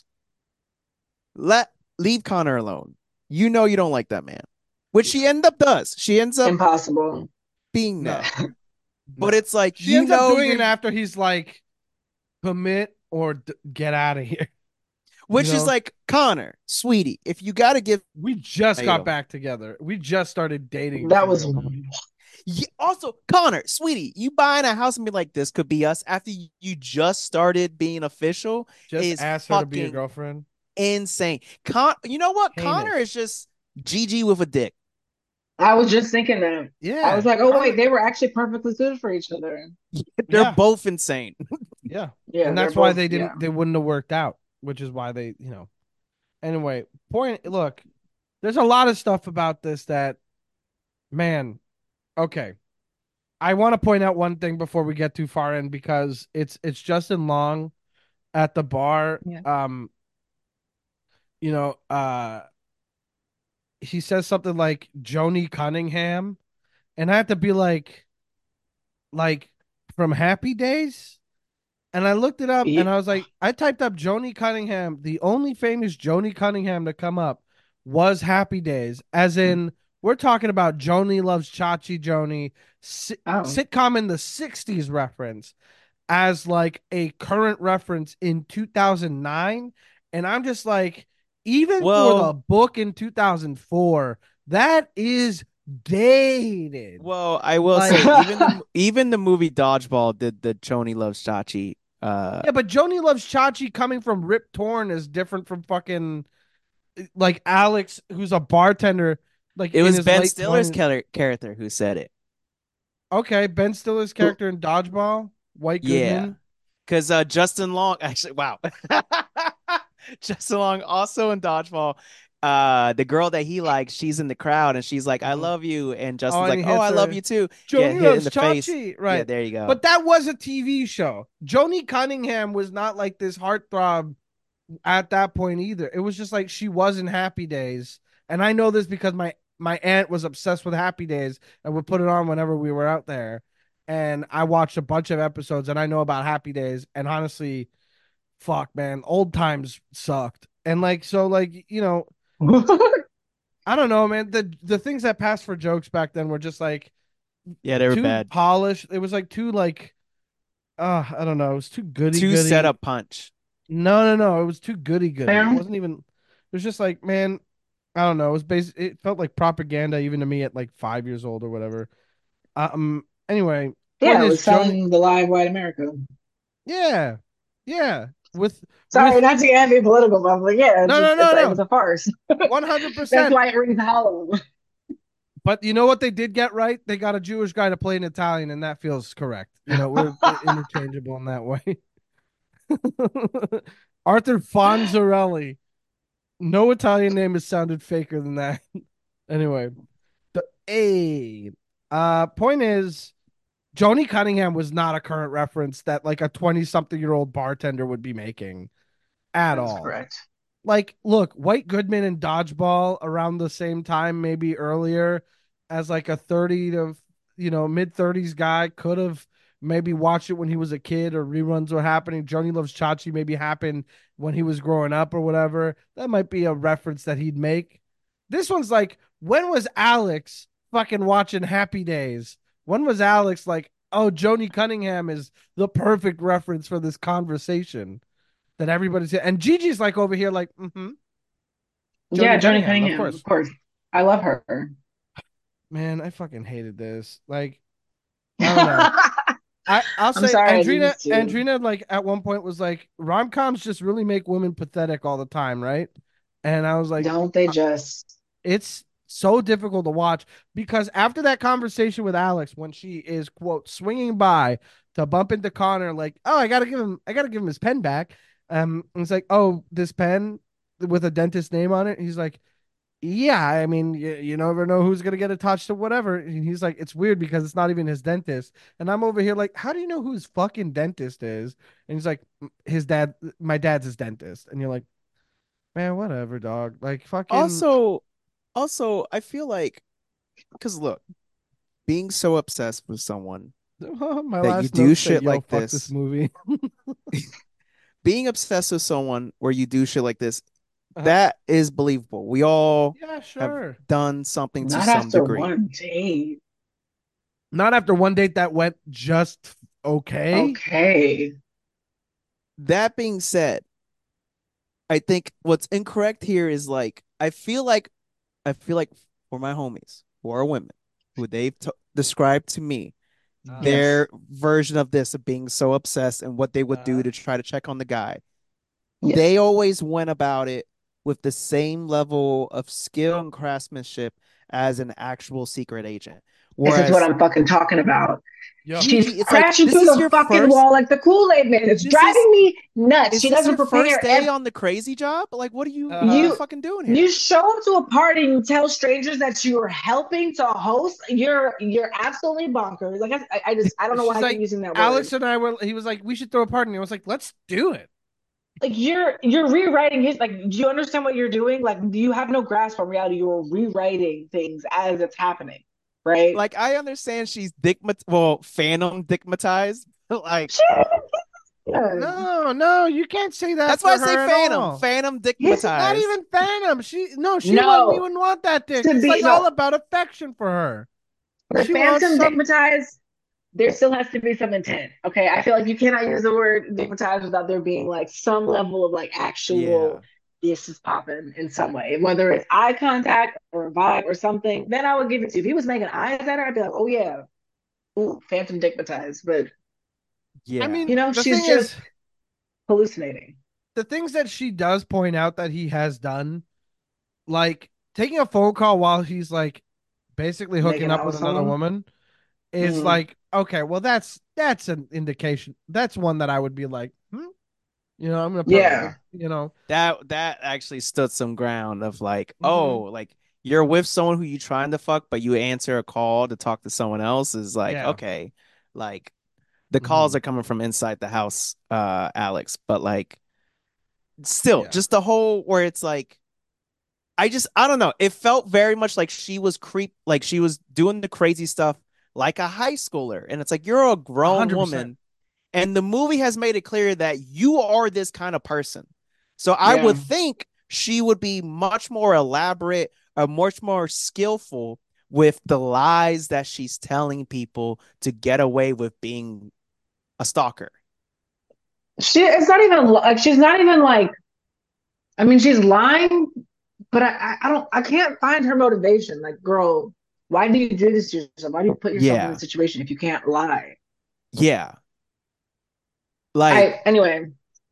let leave Connor alone. You know you don't like that man, which she end up does. She ends up Impossible. being that. No, But no. it's like She you ends up know doing you're it after he's like, commit or d- get out of here. You which is know, like Connor, sweetie, if you got to give we just got item. back together. We just started dating a That few was months ago. Yeah, also, Connor, sweetie, you buying a house and be like, this could be us after you just started being official Just is ask her to be your fucking girlfriend. insane. Con, you know what? Connor is Heinous. just G G with a dick. I was just thinking that. I was Yeah, like, oh wait, Connor. they were actually perfectly suited for each other. They're Yeah, both insane. yeah, Yeah, and they're that's why both, they yeah. didn't. They wouldn't have worked out, which is why they, you know. Anyway, point. Look, there's a lot of stuff about this that, man. Okay, I want to point out one thing before we get too far in because it's it's Justin Long at the bar. Yeah. Um, you know, uh, he says something like Joni Cunningham, and I have to be like, like from Happy Days. And I looked it up and Yeah. I was like, I typed up Joni Cunningham. The only famous Joni Cunningham to come up was Happy Days, as in, we're talking about Joni Loves Chachi Joni, si- Oh. sitcom in the sixties reference, as like a current reference in two thousand nine. And I'm just like, even for the Well, book in two thousand four, that is dated. well, I will say Like, even the even the movie Dodgeball did the Joni Loves Chachi. Uh, yeah, but Joni Loves Chachi coming from Rip Torn is different from fucking like Alex, who's a bartender, like it in was his Ben late Stiller's twenties. char- character who said it. Okay, Ben Stiller's character in Dodgeball, White Yeah, Goodman. because uh, Justin Long actually, wow, Justin Long also in Dodgeball. Uh, the girl that he likes, she's in the crowd and she's like, "I Mhm. love you," and Oh, Justin's and like, he "Oh, hits I love her. you too." Yeah, Joni hit in loves the face. Chachi, Yeah, right? there you go. But that was a T V show. Joni Cunningham was not like this heartthrob at that point either. It was just like she was in Happy Days, and I know this because my my aunt was obsessed with Happy Days and would put it on whenever we were out there. And I watched a bunch of episodes, and I know about Happy Days. And honestly, fuck, man, old times sucked. And like, so, like, you know, I don't know, man. The the things that passed for jokes back then were just like Yeah, they were too bad. polished. It was like too like, uh, I don't know. It was too goody Two goody. setup punch. No, no, no. It was too goody goody. It Fair. wasn't even. It was just like, man, I don't know. It was bas It felt like propaganda even to me at like five years old or whatever. Um. Anyway, point Yeah, it is, was Joni. selling the live white America. Yeah, yeah. With Sorry, with not to get political, but like, yeah, it's no, just no, it's no, it was no. a farce. One hundred That's percent. why it rings hollow. But you know what they did get right? They got a Jewish guy to play an Italian, and that feels correct. You know, we're interchangeable in that way. Arthur Fonzarelli. No Italian name has sounded faker than that. Anyway, the A. Uh, point is, Joni Cunningham was not a current reference that like a twenty-something-year-old bartender would be making at That's all. correct. Like, look, White Goodman and Dodgeball around the same time, maybe earlier, as like a thirty to, you know, mid thirties guy could have maybe watched it when he was a kid, or reruns were happening. Joni Loves Chachi maybe happened when he was growing up or whatever. That might be a reference that he'd make. This one's like, when was Alex fucking watching Happy Days? When was Alex like, oh, Joni Cunningham is the perfect reference for this conversation that everybody's and Gigi's like over here like, mm-hmm, Yeah, Joni Joni Cunningham, of Cunningham, of course. course. I love her. Man, I fucking hated this. Like, I don't know. I I'll I'm say sorry, I did Andrina this too. Andrina like at one point was like, rom coms just really make women pathetic all the time, right? And I was like, Don't they uh, just? it's so difficult to watch because after that conversation with Alex, when she is quote swinging by to bump into Connor, like, oh, I gotta give him, I gotta give him his pen back. Um, and it's like, oh, this pen with a dentist name on it. He's like, yeah, I mean, you, you never know who's gonna get attached to whatever. And he's like, it's weird because it's not even his dentist. And I'm over here like, how do you know who his fucking dentist is? And he's like, his dad, my dad's his dentist. And you're like, man, whatever, dog. Like, fucking, Also, also, I feel like because look, being so obsessed with someone My that you last do note said, shit "Yo, like fuck this this. movie." Being obsessed with someone where you do shit like this, Uh-huh. that is believable. We all Yeah, have sure. done something to Not some after degree. one date. Not after one date that went just okay. Okay. That being said, I think what's incorrect here is like I feel like I feel like for my homies who are women who they've t- described to me Uh, Yes. their version of this of being so obsessed and what they would do uh, to try to check on the guy. They Yes. always went about it with the same level of skill and craftsmanship as an actual secret agent. This is what Whereas I'm fucking talking about. yo, She's Gigi, it's like crashing this through is the your fucking first wall like the Kool-Aid man. It's this is driving me nuts. is She this doesn't your first prepare. day Ev- on the crazy job? Like what are you what are you uh, you fucking doing you here? show up to a party and you tell strangers that you are helping to host. You're you're absolutely bonkers. Like I, I just I don't know why she's I keep like, using that word. Alex and I were. He was like, "We should throw a party." And I was like, "Let's do it." Like you're you're rewriting his like. Do you understand what you're doing? Like you have no grasp on reality. You're rewriting things as it's happening, right? Like I understand she's digmat well, phantom digmatized. Like Shit. No, no, you can't say that that's why I for say her at phantom, all. phantom His Not digmatized. even Phantom. She no, she wouldn't no even want that dick. to It's be like all no about affection for her. for She wants phantom some. stigmatized. There still has to be some intent. Okay, I feel like you cannot use the word stigmatized without there being like some level of like Yeah. actual this is popping in some way, whether it's eye contact or a vibe or something. Then I would give it to you. If he was making eyes at her, I'd be like, oh yeah, ooh, phantom stigmatized. But I Yeah. you mean, know, the she's thing just is, hallucinating. the things that she does point out that he has done, like taking a phone call while he's like basically hooking Making up out with with another someone. woman, is Mm. like, okay, well, that's that's an indication. That's one that I would be like, hmm, you know, I'm gonna put, like, Yeah. you know, That that actually stood some ground of like, oh, mhm. like you're with someone who you trying to fuck, but you answer a call to talk to someone else is like, Yeah. okay, like the calls Mhm. are coming from inside the house, uh, Alex. But like still, Yeah. just the whole where it's like I just I don't know. It felt very much like she was creep like she was doing the crazy stuff like a high schooler. And it's like you're a A grown hundred percent. woman and the movie has made it clear that you are this kind of person. So I would Yeah. think she would be much more elaborate or much more skillful with the lies that she's telling people to get away with being a stalker. She it's not even like she's not even like I mean she's lying, but I, I I don't I can't find her motivation. Like, girl, why do you do this to yourself? Why do you put yourself in Yeah. this situation if you can't lie? Yeah. Like I anyway,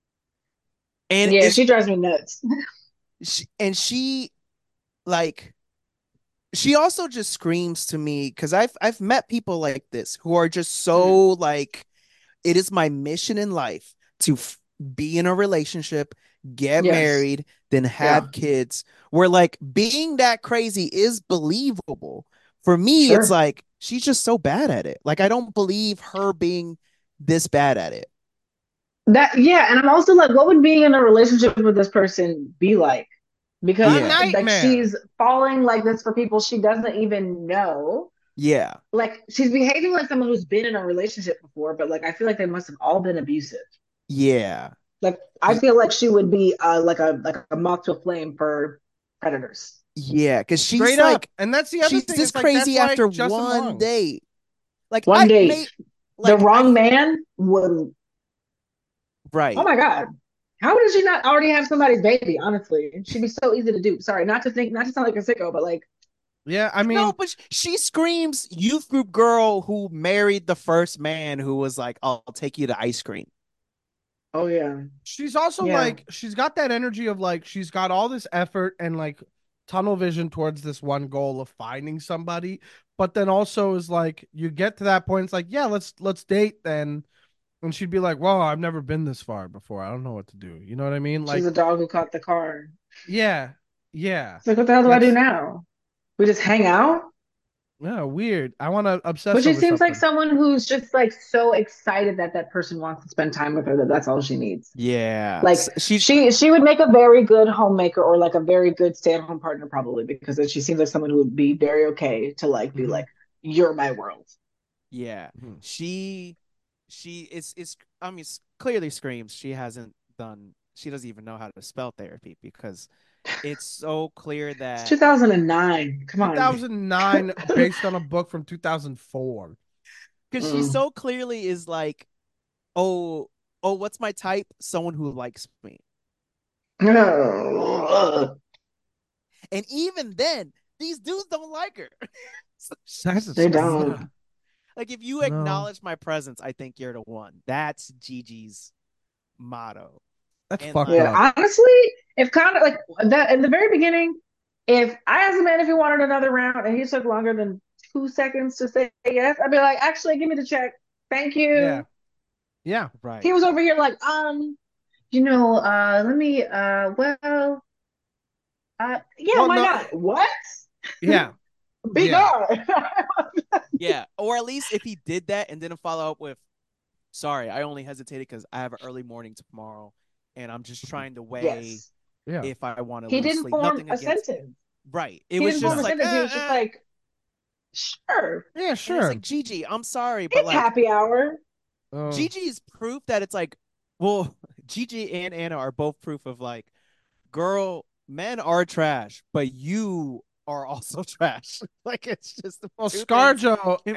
and yeah, it's she drives me nuts. she, and she like she also just screams to me because I've I've met people like this who are just Mm, so like it is my mission in life to f- be in a relationship, get yes. married, then Yeah. have kids. Where like being that crazy is believable. For me, it's Sure. like she's just so bad at it. Like I don't believe her being this bad at it. That yeah, and I'm also like, what would being in a relationship with this person be like? A Because Yeah. like nightmare. she's falling like this for people she doesn't even know. Yeah. Like she's behaving like someone who's been in a relationship before, but like I feel like they must have all been abusive. Yeah. Like I feel like she would be uh, like a like a moth to a flame for predators. Yeah, because she's Straight up. like And that's the other she's thing. this It's like that's crazy why after Justin one Long. date. Like One I date, may the like I wrong man would. Oh right. my god, how does she not already have somebody's baby? Honestly, she'd be so easy to do. Sorry, not to think, not to sound like a sicko, but like, Yeah, I No, mean, but sh- she screams youth group girl who married the first man who was like, I'll take you to ice cream. oh yeah, she's also yeah. like she's got that energy of like she's got all this effort and like tunnel vision towards this one goal of finding somebody, but then also is like you get to that point, it's like, yeah, let's let's date then. And she'd be like, "Whoa, I've never been this far before. I don't know what to do." You know what I mean? She's Like, a dog who caught the car. yeah, yeah. It's like, what the hell do I do That's now? We just hang out? yeah, weird. I want to But obsess she over seems like something. someone who's just like so excited that that person wants to spend time with her that that's all she needs. Yeah. Like S- She she she would make a very good homemaker or like a very good stay-at-home partner probably because then she seems like someone who would be very okay to like be Hmm. like you're my world. Yeah, Mhm. she she is is I mean s- clearly screams she hasn't done she doesn't even know how to spell therapy because it's so clear It's that two thousand nine. Come on. two thousand nine, based on a book from two thousand four. because she Mm. so clearly is like, oh, oh, what's my type? Someone who likes me. Ugh. And even then, these dudes don't like her. So That's They she's just don't. yeah. like, like if you No, acknowledge my presence, I think you're the one. That's Gigi's motto. that's And fucked Yeah, like, up. honestly, if kind of like that in the very beginning, if I asked a man if he wanted another round and he took longer than two seconds to say yes, I'd be like, actually, give me the check. Thank Yeah, you. yeah, right. He was over here like, um, you know, uh, let me, uh, well, uh, yeah, well, why no, not? What? yeah, Be yeah, gone. Yeah. Or at least if he did that and didn't follow up with, sorry, I only hesitated because I have an early morning tomorrow and I'm just trying to weigh Yes. yeah, if I want to He lose didn't sleep. form Nothing a against, sentence. right. It He was didn't form just a yeah, like, sentence. He uh, was just uh. like, sure, yeah, And it's sure. like, Gigi, I'm sorry, but it's like, happy hour. Oh, Gigi is proof that it's like, well, Gigi and Anna are both proof of like, girl, men are trash, but you are also trash. Like it's just the well, two things. ScarJo, Can, eh,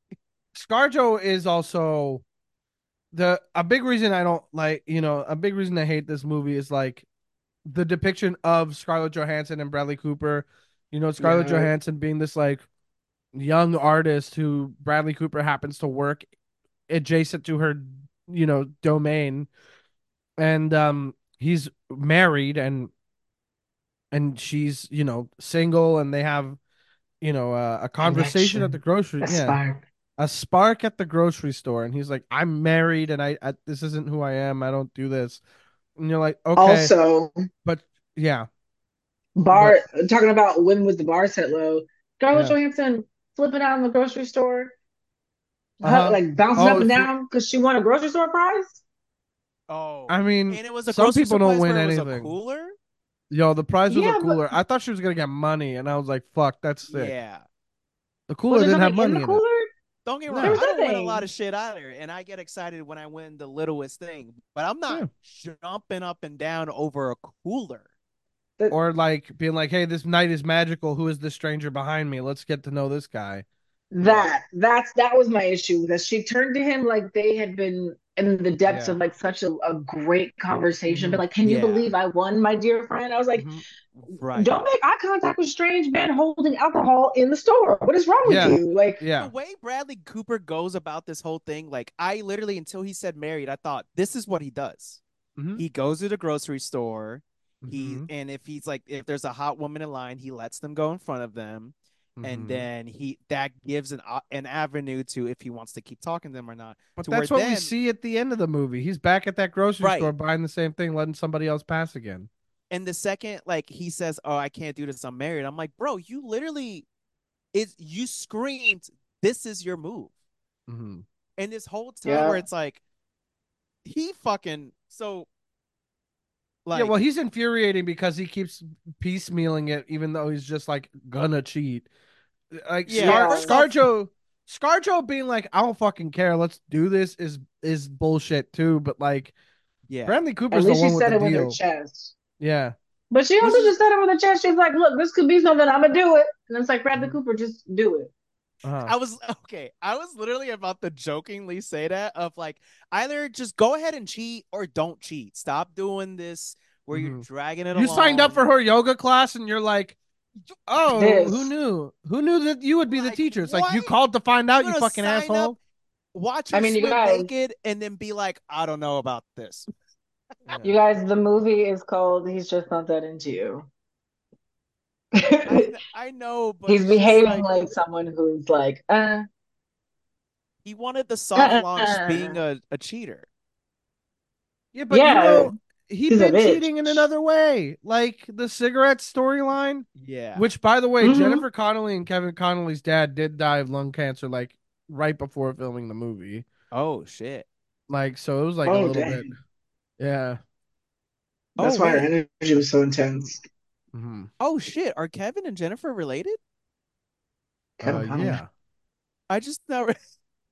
ScarJo is also the a big reason I don't like. You know, a big reason I hate this movie is like the depiction of Scarlett Johansson and Bradley Cooper. You know, Scarlett Yeah. Johansson being this like young artist who Bradley Cooper happens to work adjacent to her, you know, domain, and um, he's married and and she's you know single, and they have you know uh, a conversation at the Connection. grocery, A yeah, spark. a spark at the grocery store, and he's like, I'm married, and I, I this isn't who I am. I don't do this, and you're like, okay, Also, but yeah, but bar talking about women with the bar set low. Scarlett yeah, Johansson flipping out in the grocery store, uh hu- huh. like bouncing up Oh, and for, down because she won a grocery store prize. oh, I mean, and it was a some grocery people don't supplies win where it was a anything. cooler. Yo, the prize was a Yeah, but cooler. I thought she was gonna get money, and I was like, fuck, that's sick. Yeah. The was cooler there didn't have something in the money in it. cooler? Don't get me There wrong. No, was I don't win a lot nothing. of shit either, and I get excited when I win the littlest thing. But I'm not yeah. jumping up and down over a cooler. That Or like being like, hey, this night is magical. Who is this stranger behind me? Let's get to know this guy. Yeah. that that's that was my issue. That she turned to him like they had been in the depths Yeah. of like such a, a great conversation. Mm-hmm. But like, can you Yeah. believe I won, my dear friend? I was like, Mm-hmm. Right. don't make eye contact with strange men holding alcohol in the store. What is wrong with Yeah. you? Like, The Yeah. way Bradley Cooper goes about this whole thing, like I literally until he said married, I thought this is what he does. Mm-hmm. He goes to the grocery store. He Mm-hmm. and if he's like if there's a hot woman in line, he lets them go in front of them, and Mm-hmm. then he that gives an uh, an avenue to if he wants to keep talking to them or not. But To where that's what we then see at the end of the movie. He's back at that grocery store right, buying the same thing, letting somebody else pass again. and the second like he says, "Oh, I can't do this. I'm married." I'm like, bro, you literally is you screamed, "This is your move." Mm-hmm. And this whole time where yeah, it's like he fucking so Yeah, well, like he's infuriating because he keeps piecemealing it, even though he's just like gonna cheat. Like yeah. Scar First yeah. off, ScarJo, ScarJo being like, I don't fucking care, let's do this is is bullshit too. But like yeah, Bradley At Cooper's the least she one with the said it with her deal. chest. Yeah. But she which also is just said it with her chest. She's like, look, this could be something. I'm gonna do it. And it's like Bradley Mhm. Cooper, just do it. Uh-huh. I was okay. I was literally about to jokingly say that of like either just go ahead and cheat or don't cheat. Stop doing this where you're Mhm. dragging it You signed up along. for her yoga class and you're like, oh, who This. knew? Who knew that you would be the Like teacher? It's like what? you called to find out, You're you gonna fucking sign up, asshole. watch I her mean, you swim guys, naked, and then be like, I don't know about this. Yeah. you guys, the movie is called He's Just Not That Into You. I I know, but He's it's just behaving like like someone who's like, uh, he wanted the soft uh, launch being uh. a, a cheater. Yeah, but you Yeah, know, he'd he's a been bitch. cheating in another way, like the cigarette storyline. Yeah. Which, by the way, Hmm. Jennifer Connelly and Kevin Connolly's dad did die of lung cancer, like right before filming the movie. Oh shit. Like, so it was like a Oh, little bit, dang. yeah. Oh That's why her wait. energy was so intense. Hmm. Oh shit. Are Kevin and Jennifer related? Uh, Kevin Connolly. yeah. I just never.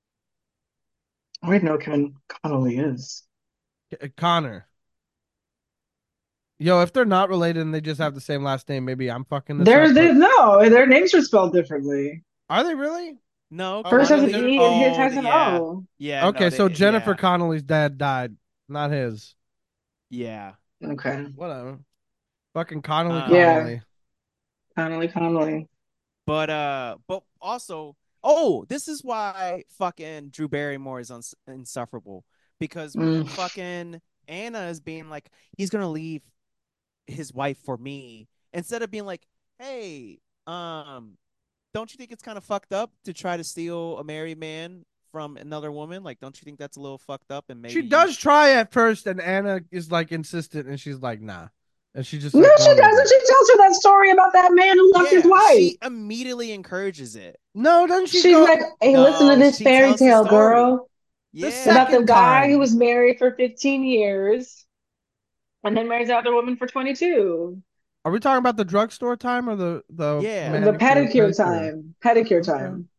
I don't even know what Kevin Connolly is. C- Connor. Yo, if they're not related and they just have the same last name, maybe I'm fucking this up. There's, But there's no, their names are spelled differently. are they really? No, Oh, Hers one has of an the Connolly. E and his Oh, has the, an yeah, O. yeah. No, okay, so they, Jennifer yeah, Connolly's dad died, not his. yeah. Okay. Whatever. Fucking Connolly Um, Yeah, Connolly. Connolly Connolly. but uh, but also, oh, this is why fucking Drew Barrymore is uns insufferable because when Mm. fucking Anna is being like, he's gonna leave his wife for me, instead of being like, hey, um, don't you think it's kind of fucked up to try to steal a married man from another woman? Like, don't you think that's a little fucked up? And She maybe you, does try at first, and Anna is like insistent, and she's like, nah. And she's just No, like she going with doesn't. it. She tells her that story about that man who left his yeah, wife. she immediately encourages it. No, doesn't she She's go like, hey, listen to No, this she fairy tells the tale, story. girl, the about Yeah, the second guy who time? was married for fifteen years and then marries another woman for twenty-two. Are we talking about the drugstore time or the the yeah. The manicure pedicure pedicure? time. Pedicure Okay, time.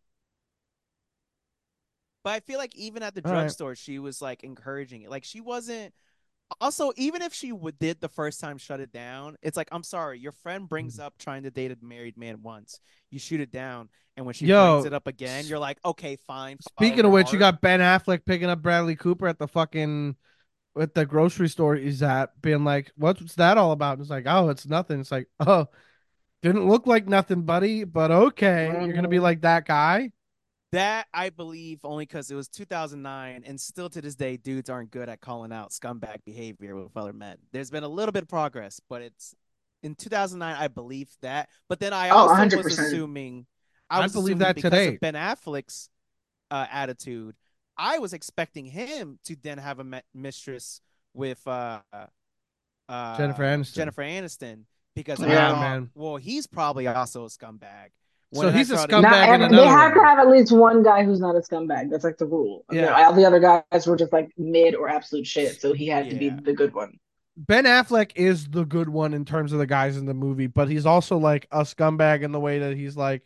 But I feel like even at the all right. drugstore, she was like encouraging it. Like she wasn't. Also, even if she would did the first time shut it down, it's like, I'm sorry, your friend brings up trying to date a married man once, you shoot it down, and when she brings Yo, it up again, you're like, okay, fine, follow speaking of your which, you heart. got Ben Affleck picking up Bradley Cooper at the fucking at the grocery store he's at, being like, "What's that all about?" And it's like, "Oh, it's nothing." It's like, "Oh, didn't look like nothing, buddy, but okay, you're gonna be Mhm. like that guy." That I believe only because it was two thousand nine, and still to this day, dudes aren't good at calling out scumbag behavior with other men. There's been a little bit of progress, but it's in two thousand nine. I believe that, but then I Oh, also was one hundred percent. assuming, I I'd was believe assuming that because of today. Ben Affleck's uh, attitude, I was expecting him to then have a me- mistress with uh, Jennifer uh, Aniston. Jennifer Aniston because I Nah, Yeah. thought, man. well, he's probably also a scumbag. When So then I he's a saw that, Not scumbag in every, they another have to way. have at least one guy who's not a scumbag. That's like the rule. And then Yeah. all the other guys were just like mid or absolute shit. So he had to be yeah, the good one. Ben Affleck is the good one in terms of the guys in the movie, but he's also like a scumbag in the way that he's like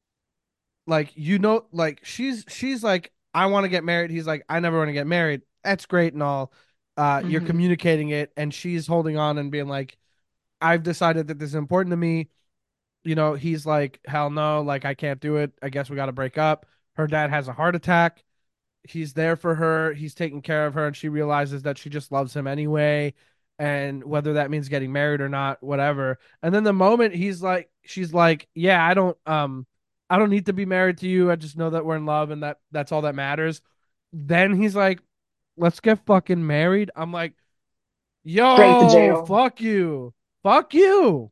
like you know like she's she's like I want to get married. He's like I never want to get married. That's great and all. Uh you're Hmm. communicating it and she's holding on and being like I've decided that this is important to me. You know, he's like hell no, like I can't do it. I guess we got to break up. Her dad has a heart attack. He's there for her. He's taking care of her, and she realizes that she just loves him anyway. And whether that means getting married or not, whatever. And then the moment he's like, she's like, yeah, I don't, um, I don't need to be married to you. I just know that we're in love, and that that's all that matters. Then he's like, let's get fucking married. I'm like, Straight to yo, jail. fuck you, fuck you.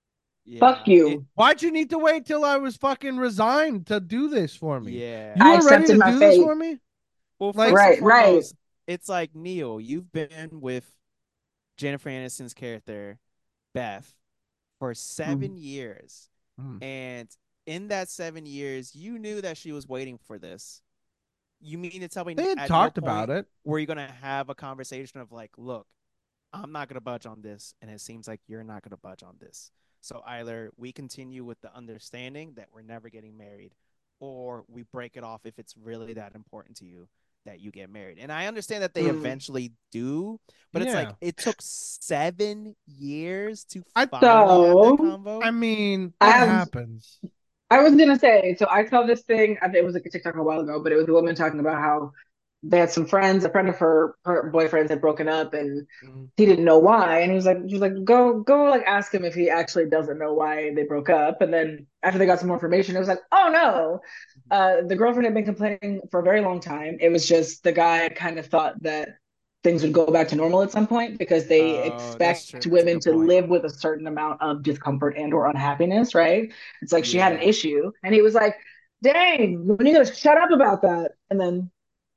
Fuck yeah, it, you. Why'd you need to wait till I was fucking resigned to do this for me? yeah. You I were ready accepted to my do this fate. for me? Well, Like, first and Right, right. foremost, it's like Neil, you've been with Jennifer Aniston's character Beth for Mm. seven years, mm, and in that seven years, you knew that she was waiting for this. You mean to tell me they had at no talked about point it. were you gonna have a conversation of like, look, I'm not gonna budge on this, and it seems like you're not gonna budge on this. So either we continue with the understanding that we're never getting married, or we break it off if it's really that important to you that you get married. And I understand that they Mm. eventually do, but it's like Yeah. it took seven years to I finally have that So I convo. mean, I that have happens. I was gonna say, so I saw this thing, I think it was like a TikTok a while ago, but it was a woman talking about how they had some friends, a friend of her, her boyfriends had broken up and Mhm. he didn't know why. And he was like, he was like, go, go like ask him if he actually doesn't know why they broke up. And then after they got some more information, it was like, oh no. Uh, the girlfriend had been complaining for a very long time. It was just the guy kind of thought that things would go back to normal at some point because they Oh, that's expect true. That's a women good to point. live with a certain amount of discomfort and or unhappiness, right? It's like she had an Yeah, issue, and he was like, "Dang, when you gonna shut up about that?" And then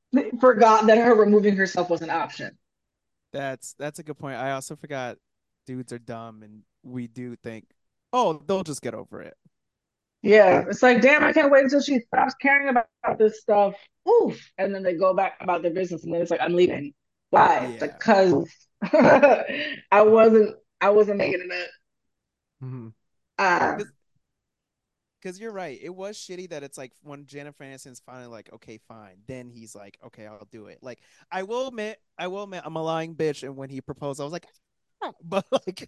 forgot that her removing herself was an option. that's that's a good point. I also forgot dudes are dumb, and we do think, oh, they'll just get over it. Yeah, it's like, damn, I can't wait until she stops caring about this stuff. Oof, and then they go back about their business, and then it's like, I'm leaving. Why? It's like, Yeah. cause I wasn't, I wasn't making it up. Mhm. Uh, because you're right. It was shitty that it's like when Jennifer Aniston's finally like, okay, fine. Then he's like, okay, I'll do it. Like, I will admit, I will admit, I'm a lying bitch. And when he proposed, I was like, "Ah," but like,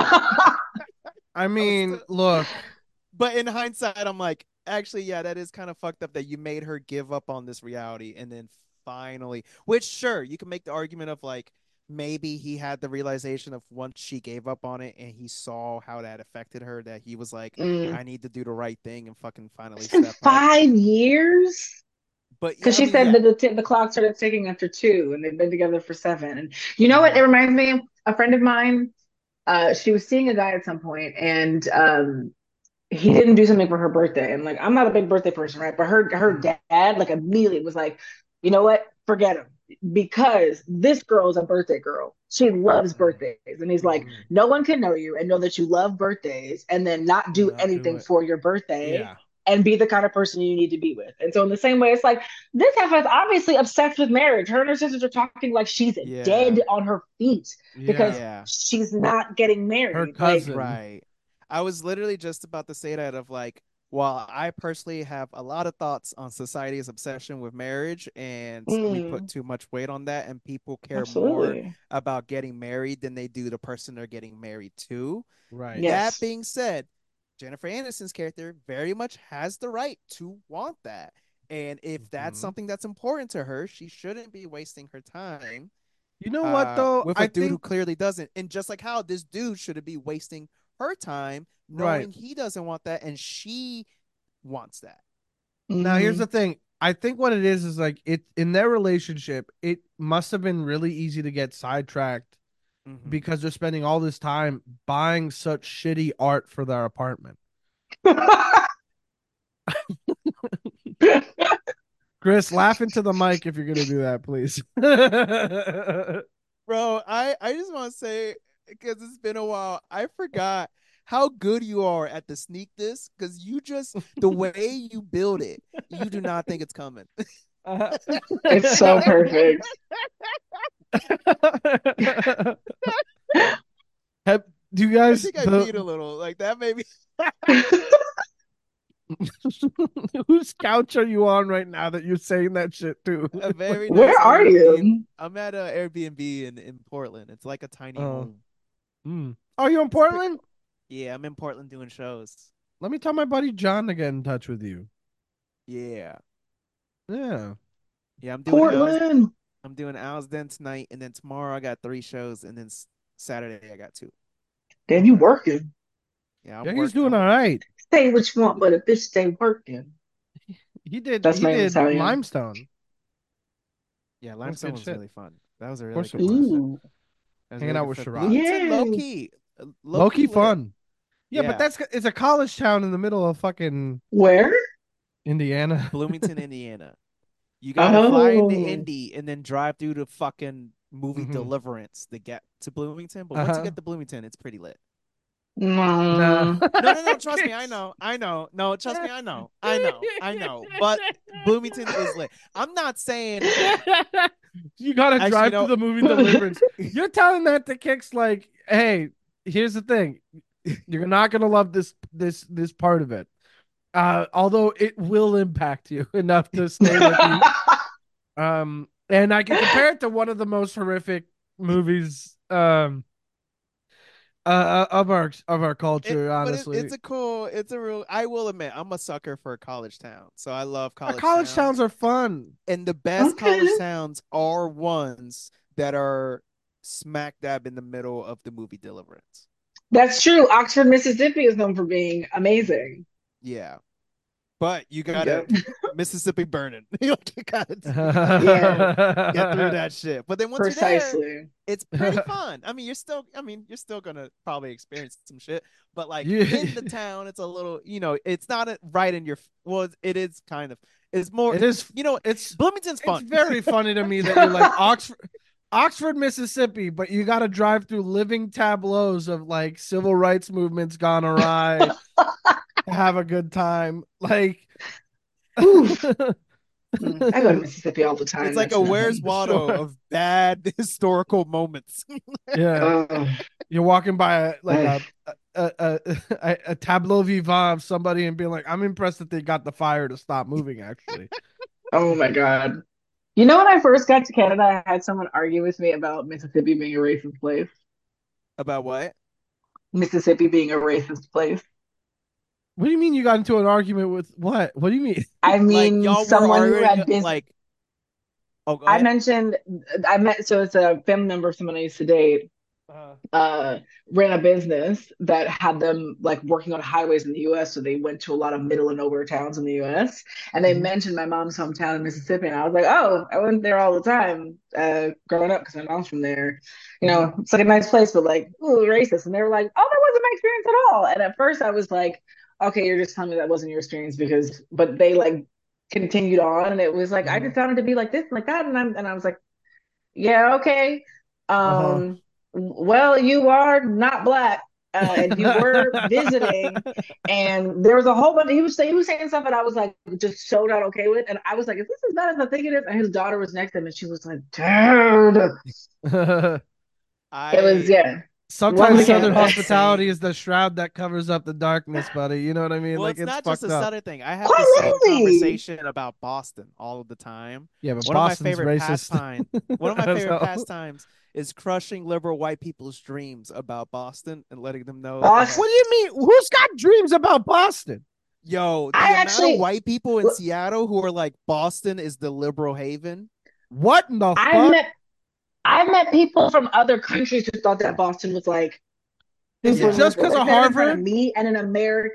I I was mean, still, look, but in hindsight, I'm like, actually, yeah, that is kind of fucked up that you made her give up on this reality and then finally, which sure, you can make the argument of like maybe he had the realization of once she gave up on it and he saw how that affected her that he was like, Mm. I need to do the right thing and fucking finally It's been step up. five years. But Because yeah, I she mean, said yeah. that the, t- the clock started ticking after two, and they've been together for seven. And you know what? Mhm. It reminds me of a friend of mine. Uh, she was seeing a guy at some point, and um, he didn't do something for her birthday. And like, I'm not a big birthday person, right? But her her mm, dad like immediately was like, you know what? Forget him because this girl is a birthday girl. She loves mm, birthdays, and he's like, mhm, no one can know you and know that you love birthdays, and then not and do not do anything it. for your birthday. Yeah. And be the kind of person you need to be with. And so, in the same way, it's like this half is obviously obsessed with marriage. Her and her sisters are talking like she's Yeah. dead on her feet because Yeah. Yeah. she's not getting Her married. Like, cousin. Right. I was literally just about to say that of like, while I personally have a lot of thoughts on society's obsession with marriage and we put mm, too much weight on that and people care more absolutely. about getting married than they do the person they're getting married to. Right. That Yes. being said, Jennifer Aniston's character very much has the right to want that. And if that's Mhm. something that's important to her, she shouldn't be wasting her time You know what uh, though? with a I dude who think clearly doesn't. And just like how this dude shouldn't be wasting her time right. knowing he doesn't want that and she wants that. Now here's hmm the thing. I think what it is is like it in their relationship, it must have been really easy to get sidetracked Mm-hmm. because they're spending all this time buying such shitty art for their apartment. Chris, laugh into the mic if you're gonna do that, please. Bro, I, I just want to say, because it's been a while, I forgot how good you are at the sneak this because you just, the way you build it, you do not think it's coming. Uh, It's so perfect. Have, do you I guys think I the peed a little. Like that maybe whose couch are you on right now that you're saying that shit to? a very Where nice are Airbnb. you? I'm at a Airbnb in, in Portland. It's like a tiny Oh, home. mm. Are you in It's pretty. Portland? Yeah, I'm in Portland doing shows. Let me tell my buddy John to get in touch with you. Yeah, Yeah. yeah. I'm doing Al's. Portland. I'm doing Al's Den tonight, and then tomorrow I got three shows, and then Saturday I got two. Damn, you Okay. working. Yeah, I'm Yeah, he's work. doing I'm all right. Say what you want, but if bitch stay working. He did That's he my did Italian. Limestone. Yeah, That was Limestone good was shit. really fun. That was a Of really course it good show. was. Ooh. That was a Hanging really out good with show. Sharad. Bloomington, low Yay. key, low Low key key lit. fun. Yeah, but Yeah, that's it's a college town in the middle of fucking Where? Indiana. Bloomington, Indiana. You gotta fly into Oh. Indy and then drive through the fucking movie hmm Deliverance to get to Bloomington. But once you Uh-huh. get to Bloomington, it's pretty lit. No. No. No, no, no. Trust me, I Kids. know, I know. No, trust me, I know, I know, I know. But Bloomington is lit. I'm not saying You gotta actually. You drive through know, the movie Deliverance. You're telling that to Kicks like, hey, here's the thing. You're not gonna love this this this part of it. Uh, although it will impact you enough to stay with you. Um, and I can compare it to one of the most horrific movies um uh, uh, of our of our it, culture, but it, honestly. it's a cool. It's a real. I will admit, I'm a sucker for a college town. So I love Our college college towns towns, are fun. and the best college Okay. towns are ones that are smack dab in the middle of the movie Deliverance. That's true. Oxford, Mississippi is known for being amazing. Yeah, but you gotta Yep. Mississippi burning. you gotta Yeah, get through that shit. But then once you're there, precisely. it's pretty fun. I mean, you're still, I mean, you're still gonna probably experience some shit, but like you, in the town, it's a little, you know, it's not a, right in your. Well, it is kind of. It's more, it is you know, it's Bloomington's it's fun. very funny to me that you're like Oxford Oxford, Mississippi, but you got to drive through living tableaus of like civil rights movements gone awry, have a good time. Like Oof. Mm, I go to Mississippi all the time. It's like That's a Where's nothing. Waldo Sure. of bad historical moments. Yeah. Uh, You're walking by a, like I, a a, a a a tableau vivant of somebody and being like, I'm impressed that they got the fire to stop moving. Actually, oh my God. You know, when I first got to Canada, I had someone argue with me about Mississippi being a racist place. About what? Mississippi being a racist place. what do you mean you got into an argument with what? What do you mean? I Like mean, y'all were someone who arguing had been, like, oh, go I ahead. mentioned, I met, so it's a family member of someone I used to date, Uh, uh, ran a business that had them like working on highways in the U S. So they went to a lot of middle and nowhere towns in the U S. And they mhm. mentioned my mom's hometown in Mississippi. And I was like, oh, I went there all the time uh, growing up because my mom's from there. You Mhm. know, it's like a nice place, but like, ooh, racist. And they were like, oh, that wasn't my experience at all. And at first I was like, okay, you're just telling me that wasn't your experience because, but they like continued on and it was like, I Mhm. just found it to be like this, like that. And I'm, and I was like, yeah, okay. Uh Um, well, you are not black, uh, and you were visiting, and there was a whole bunch. He was saying he was saying stuff that I was like just so not okay with, and I was like, "Is this as bad as I think it is?" And his daughter was next to him, and she was like, "Dude, huh. it was I yeah." Welcome Sometimes to I have Southern that Canada. hospitality same. is the shroud that covers up the darkness, buddy. You know what I mean? Well, Like it's it's not just fucked a up. Southern thing. I have the Quite same literally. conversation about Boston all of the time. Yeah, but One of my Boston's favorite racist pastime, one of my as favorite hell. pastimes is crushing liberal white people's dreams about Boston and letting them know that they Boss, have. What do you mean? Who's got dreams about Boston? Yo, the I amount of actually, white people in Seattle who are like Boston is the liberal haven. What in the I've fuck? met, I've met people from other countries who thought that Boston was like Is it super Yeah. just liberal. because They of said it in front of Harvard? me and an American.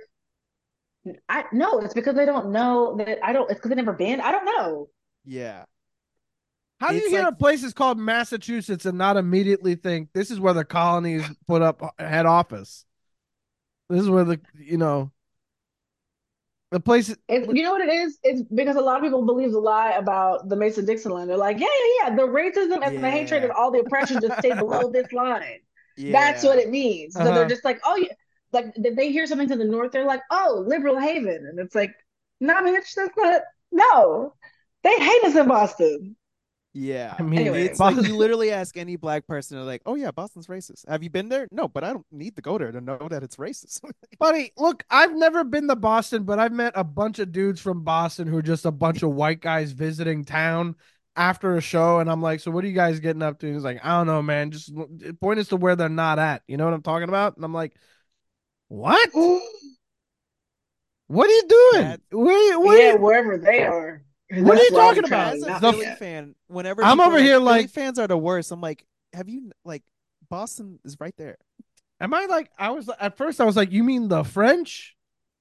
I no, it's because they don't know that I don't. It's because they've never been. I don't know. Yeah. How do you It's hear like, a place is called Massachusetts and not immediately think this is where the colonies put up head office? This is where the you know the place. It's you know what it is. It's because a lot of people believe the lie about the Mason Dixon line. They're like, yeah, yeah, yeah. The racism and the hatred and yeah, all the oppression just stayed below this line. That's what yeah. it means. So they're uh, just like, oh, yeah. Like they hear something to the north, they're like, oh, liberal haven, and it's like, no, nah, bitch, that's not. No, they hate us in Boston. I Yeah. mean, Anyway, It's like Boston, you literally ask any black person, they're like, oh, yeah, Boston's racist. Have you been there? No, but I don't need to go there to know that it's racist. buddy. Look, I've never been to Boston, but I've met a bunch of dudes from Boston who are just a bunch of white guys visiting town after a show, and I'm like, so what are you guys getting up to? And he's like, I don't know, man. Just point us to where they're not at. You know what I'm talking about? And I'm like, what? What are you doing? That What? What are yeah, you? wherever they are, What are that's you where talking I'm about? trying as a not to The Philly get. fan, whenever I'm people over are like, here Philly like, fans are the worst, I'm like, have you, like, Boston is right there. am I like? I was at first. I was like, you mean the French?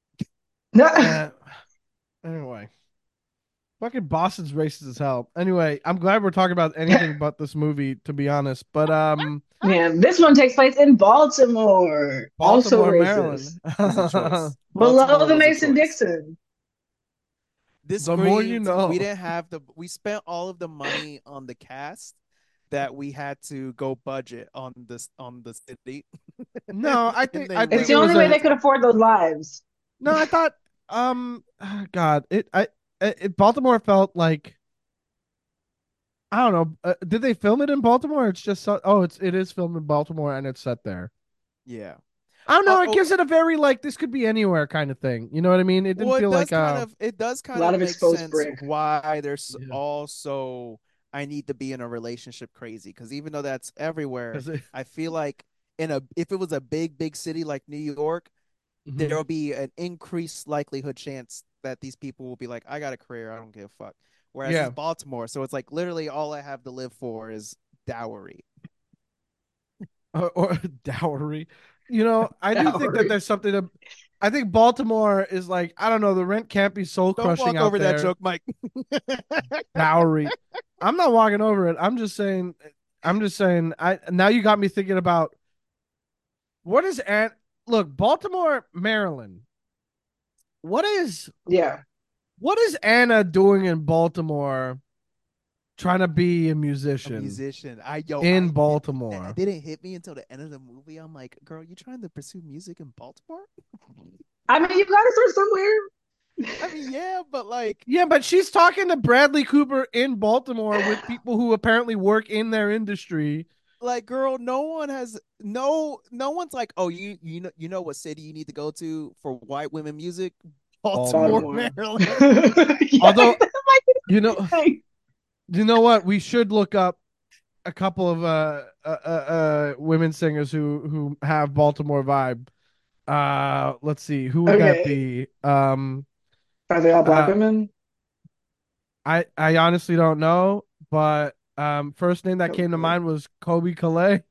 Uh, anyway, fucking Boston's racist as hell. Anyway, I'm glad we're talking about anything but this movie, to be honest. But um, Yeah, this one takes place in Baltimore, also Baltimore, racist, Maryland. Was a choice. below Baltimore the was a Mason choice. Dixon. This The more you screamed, we know. didn't have the, we spent all of the money on the cast that we had to go budget on this, on the city. No, I And think they I It's think went the it with was only way a they could Baltimore. afford those lives. no. I thought um, God, it I it, Baltimore felt like I don't know. Uh, did they film it in Baltimore? It's just so, oh, it's it is filmed in Baltimore and it's set there. Yeah. I don't Oh, know. It oh, gives it a very like this could be anywhere kind of thing. You know what I mean? It didn't well, it feel like does kind uh of, it does A kind lot of of make exposed sense brick. why there's yeah, also I need to be in a relationship crazy, because even though that's everywhere, because it, I feel like in a, if it was a big big city like New York, mhm. there'll be an increased likelihood chance that these people will be like, I got a career, I don't give a fuck. Whereas it's Yeah, Baltimore, so it's like literally all I have to live for is dowry. or, or dowry. You know, I do think that Dowry. there's something to. I think Baltimore is like I don't know. The rent can't be soul Don't crushing walk out over that there. joke, Mike. Dowry. I'm not walking over it. I'm just saying. I'm just saying. I now you got me thinking about what is Aunt. Look, Baltimore, Maryland. What is Yeah. what is Anna doing in Baltimore? Trying to be a A musician musician. I yo, in I did that Baltimore. didn't hit me until the end of the movie. I'm like, girl, you trying to pursue music in Baltimore? I mean, you gotta start somewhere. I mean, yeah, but like, Yeah, but she's talking to Bradley Cooper in Baltimore with people who apparently work in their industry. like, girl, no one has no, no one's like, oh, you, you know, you know what city you need to go to for white women music? Baltimore, Baltimore. Baltimore. Maryland. Yeah, Although, that's like you know, like, you know what? We should look up a couple of uh, uh, uh, uh women singers who who have Baltimore vibe. Uh, let's see, who would that okay. be? Um, Are they all black uh, women? I I honestly don't know, but um, first name that came to mind was Kobe Calais.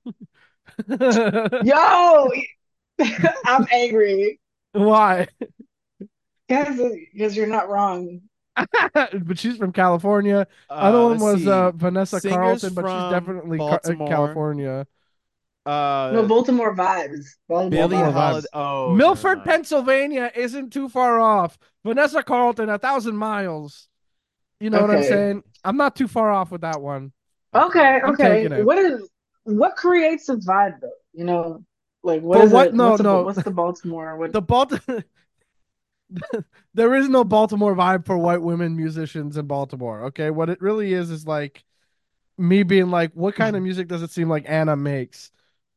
Yo, I'm angry. Why? Guys, because you're not wrong. But she's from California. Other Uh, one let's was uh, see, Vanessa singers Carlton, but she's from definitely Ca- uh, Baltimore. California. No, Uh, Baltimore vibes. Baltimore Billie Baltimore vibes. Holiday. vibes. Oh, never Milford, mind. Pennsylvania isn't too far off. Vanessa Carlton, a thousand miles. You know what I'm Okay. saying? I'm not too far off with that one. Okay. Okay, I'm okay. taking it. What is what creates a vibe though? You know, like what For is what? it? No, What's a no. what's the Baltimore? What The Baltimore. There is no Baltimore vibe for white women musicians in Baltimore. Okay, what it really is is like me being like, what kind of music does it seem like Anna makes?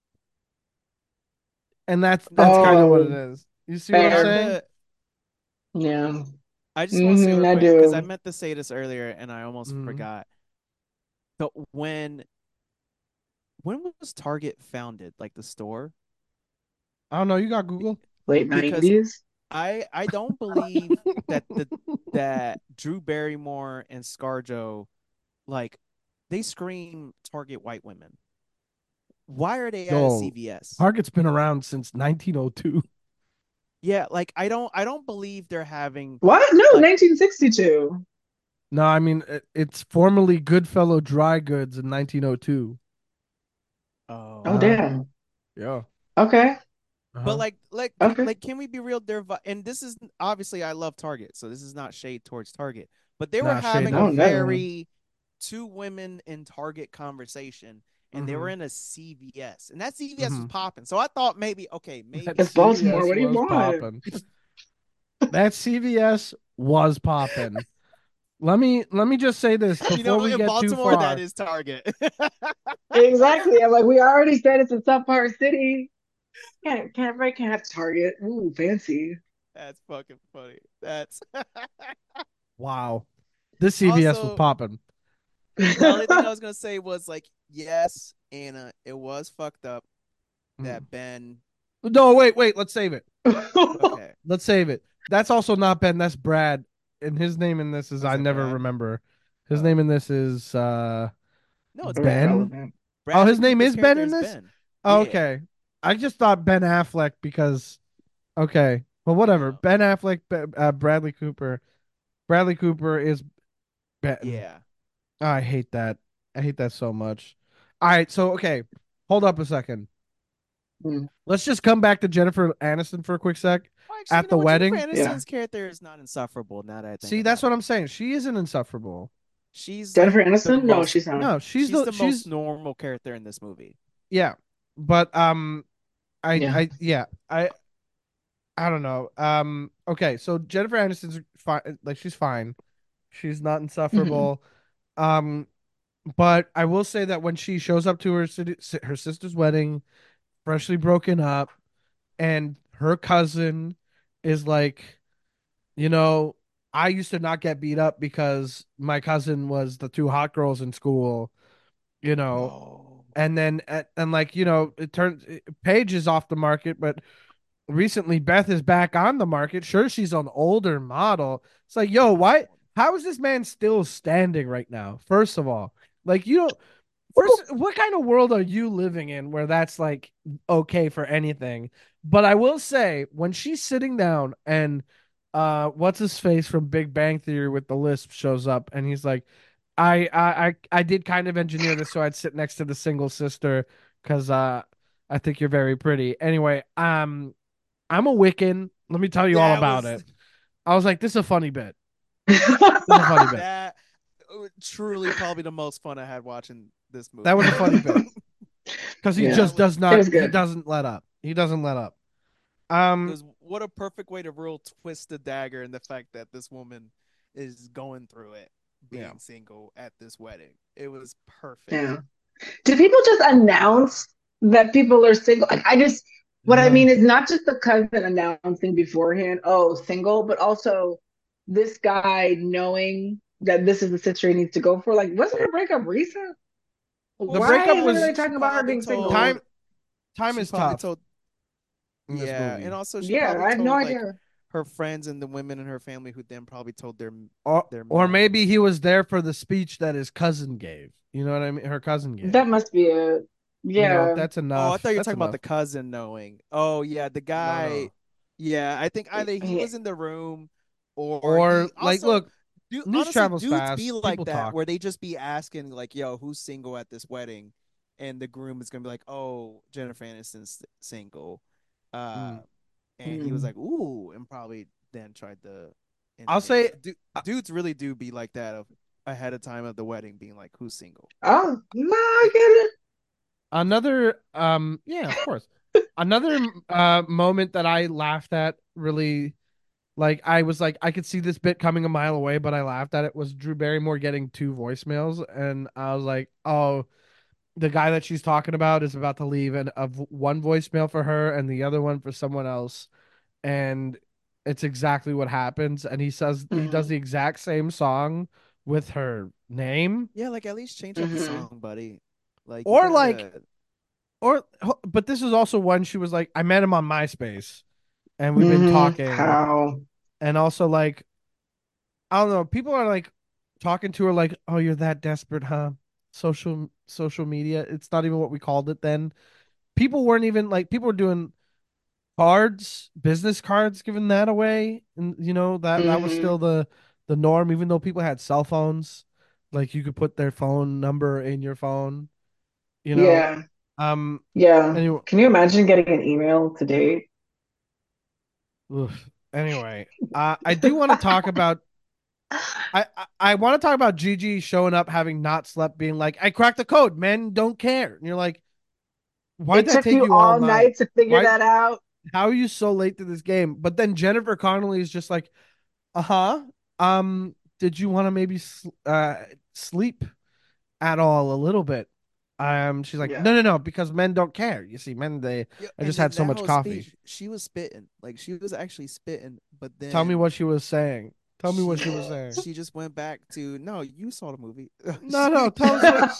And that's that's kind of what it Oh, is. You see what I'm Yeah, fair. saying? the Yeah. I just want to say Hmm, real I quick because I do. meant to say this earlier and I almost Mm. forgot. So when when was Target founded, like the store? I don't know. You got Google? Late Because nineties. I I don't believe that the that Drew Barrymore and ScarJo, like, they scream target white women. Why are they at a Yo, C V S? Target's been around since nineteen oh two. Yeah, like I don't I don't believe they're having What? No, like nineteen sixty-two. No, I mean it, it's formerly Goodfellow Dry Goods in nineteen oh two. Oh, oh. Uh-huh. damn. Yeah. Okay. But Uh-huh. like like Okay. like can we be real? They're vi- and this is obviously, I love Target, so this is not shade towards Target, but they were Nah, shade having a No, them. never. very two women in Target conversation, and they Mm-hmm. were in a C V S, and that C V S was Mm-hmm. popping. So I thought maybe, okay, That maybe It's they were. Baltimore. C V S What do you was want? popping. That C V S was popping. Let me let me just say this You know, before we in get too Baltimore, that far. is Target. Exactly. I'm like, we already said it's a subpart city. Can't can't right can't have Target. Ooh, fancy. That's fucking funny. That's Wow. This C V S was also popping. the only thing I was gonna say was like, yes, Anna, it was fucked up Mm. that Ben. No, wait, wait. Let's save it. Okay, Let's save it. That's also not Ben. That's Brad. And his name in this is was I that never Brad? remember. His name Oh in this is uh no, it's Ben. Ben. Irrelevant. Oh, Bradley his name Cooper's is Ben character in is this? Ben. Oh, Yeah. okay. I just thought Ben Affleck because okay. Well, whatever. No. Ben Affleck, uh, Bradley Cooper. Bradley Cooper is Ben. Yeah. Oh, I hate that. I hate that so much. All right, so okay, hold up a second. Mm, Let's just come back to Jennifer Aniston for a quick sec Well, actually, you at know the what? Jennifer wedding. yeah. Aniston's character is not insufferable. Now that I think See, that's about what it, I'm saying. She isn't insufferable. she's like Jennifer the Aniston? No, most. she's not. No, she's She's the the most she's normal character in this movie. yeah, but um, I Yeah. I yeah I I don't know. Um, okay, so Jennifer Aniston's fine. Like she's fine. She's not Hmm. insufferable. Um, but I will say that when she shows up to her city, her sister's wedding, freshly broken up, and her cousin is like, you know, I used to not get beat up because my cousin was the two hot girls in school, you know, Oh. and then and, and like you know, it turns Paige is off the market, but recently Beth is back on the market. Sure, she's an older model. It's like, yo, why? Oh. How is this man still standing right now? First of all, like you don't. First, what kind of world are you living in where that's like okay for anything? But I will say, when she's sitting down and uh, what's his face from Big Bang Theory with the lisp shows up, and he's like, I I I, I did kind of engineer this so I'd sit next to the single sister because uh, I think you're very pretty. Anyway, um, I'm a Wiccan. Let me tell you all That about was it. I was like, this is a funny bit. This is a funny bit. that uh, truly probably the most fun I had watching this That movie. was a funny bit because he Yeah. just That was does It not. was He good. doesn't let up. He doesn't let up. Um, Because what a perfect way to real twist the dagger in the fact that this woman is going through it, yeah. being single at this wedding. It was perfect. Yeah. Do people just announce that people are single? Like, I just, what I mean No. is not just the cousin announcing beforehand, oh, single, but also this guy knowing that this is the sister he needs to go for. Like, wasn't her breakup recent? The Well, Why breakup isn't was anybody she talking about her probably being single? told time. Time she is probably tough told in this yeah, and movie. also she Yeah, probably I had no told like idea. her friends and the women in her family who then probably told their Or their or men. maybe he was there for the speech that his cousin gave. You know what I mean? Her cousin gave. That must be it. You know, Yeah. that's Oh, I enough. thought you were That's talking about enough. the cousin knowing. Oh yeah, the No, guy. no. Yeah, I think either he Yeah. was in the room or Or he like, also look, do news honestly travels dudes be fast. like People that talk. where they just be asking like, "Yo, who's single at this wedding?" And the groom is gonna be like, "Oh, Jennifer Aniston's single," uh, Mm. and he was Mm. like, "Ooh," and probably then tried to I'll intimate. say But du- uh, dudes really do be like that of ahead of time of the wedding, being like, "Who's single?" Oh, no, I get another. Um, yeah, of course. Another uh moment that I laughed at really. Like I was like I could see this bit coming a mile away, but I laughed at it. Was Drew Barrymore getting two voicemails, and I was like, "Oh, the guy that she's talking about is about to leave, and of one voicemail for her and the other one for someone else." And it's exactly what happens. And he says he does it. the exact same song with her name, Yeah, like at least change up the Hmm. song, buddy. Like you or like, gotta. or but this is also when she was like, "I met him on MySpace, and we've been Hmm. talking," How? and also like I don't know. People are like talking to her like, "Oh, you're that desperate, huh?" Social social media. It's not even what we called it then. People weren't even like people were doing cards, business cards, giving that away, and you know that that was Hmm. still the the norm. Even though people had cell phones, like you could put their phone number in your phone. You know. Yeah. Um. Yeah. Anyway. Can you imagine getting an email today? Oof. Anyway, uh, I do want to talk about I I, I want to talk about Gigi showing up having not slept, being like, "I cracked the code. Men don't care." And you're like, "Why'd It that took take you you all all night? night to figure Why? that out. How are you so late to this game?" But then Jennifer Connelly is just like, "Uh huh. Um, did you want to maybe sl- uh sleep at all a little bit?" Um, she's like, Yeah. "No, no, no, because men don't care. You see, men they Yeah, I and just had then so that much whole coffee." speech, she was spitting. Like she was actually spitting, but Tell me then what she was saying. Tell me what she she was saying. she just went back to no, you saw the movie. No, no, she, tell us what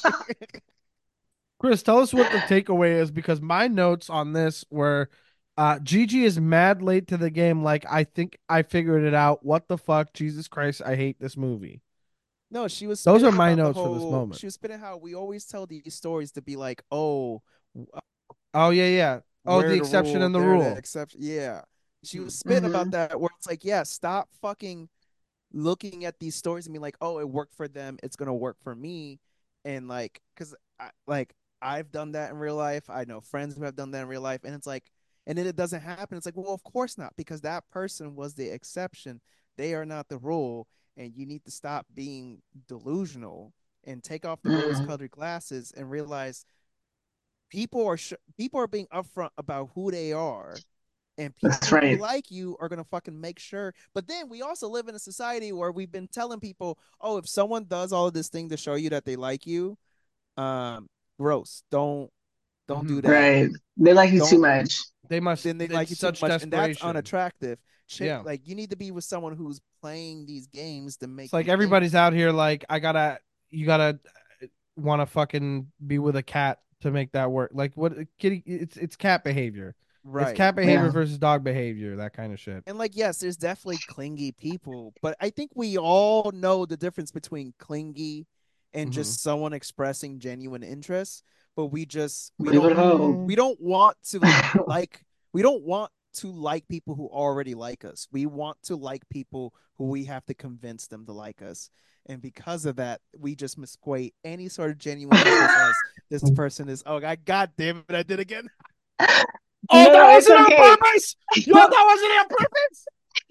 Chris, tell us what the takeaway is because my notes on this were uh Gigi is mad late to the game. Like, I think I figured it out. What the fuck? Jesus Christ, I hate this movie. no, she was Those are spitting my about the notes for this whole. moment. She was spitting how we always tell these stories to be like, oh, uh, Oh, yeah, yeah. Oh, the we're the exception rule, and the they're the rule. exception. Yeah, she was spitting about Hmm. that. Where it's like, yeah, stop fucking looking at these stories and be like, oh, it worked for them, it's gonna work for me, and like, cause I, like I've done that in real life. I know friends who have done that in real life, and it's like, and then it doesn't happen. It's like, well, of course not, because that person was the exception. They are not the rule, and you need to stop being delusional and take off the Hmm. rose-colored glasses and realize people are sh- people are being upfront about who they are, and That's people who right. like you are gonna fucking make sure. But then we also live in a society where we've been telling people, oh, if someone does all of this thing to show you that they like you, um, gross. Don't don't Hmm. do that. Right. They like you too Don't. much. They must, Then they like it's you too such much, and that's desperation. unattractive. Ch- Yeah. like you need to be with someone who's playing these games to It's make like you think. everybody's out here like, I gotta, you gotta want to fucking be with a cat to make that work. Like, what kitty, it's, it's cat behavior. It's Right. cat behavior Yeah. versus dog behavior, that kind of shit. And like, yes, there's definitely clingy people, but I think we all know the difference between clingy and Hmm. just someone expressing genuine interest. But we just we We would don't hope. we don't want to like we don't want to like people who already like us. We want to like people who we have to convince them to like us. And because of that, we just misquate any sort of genuine interest as this person is. Oh God, God damn it, I did again. Oh, No, that no, it's wasn't on okay. purpose. Yo, that wasn't on purpose.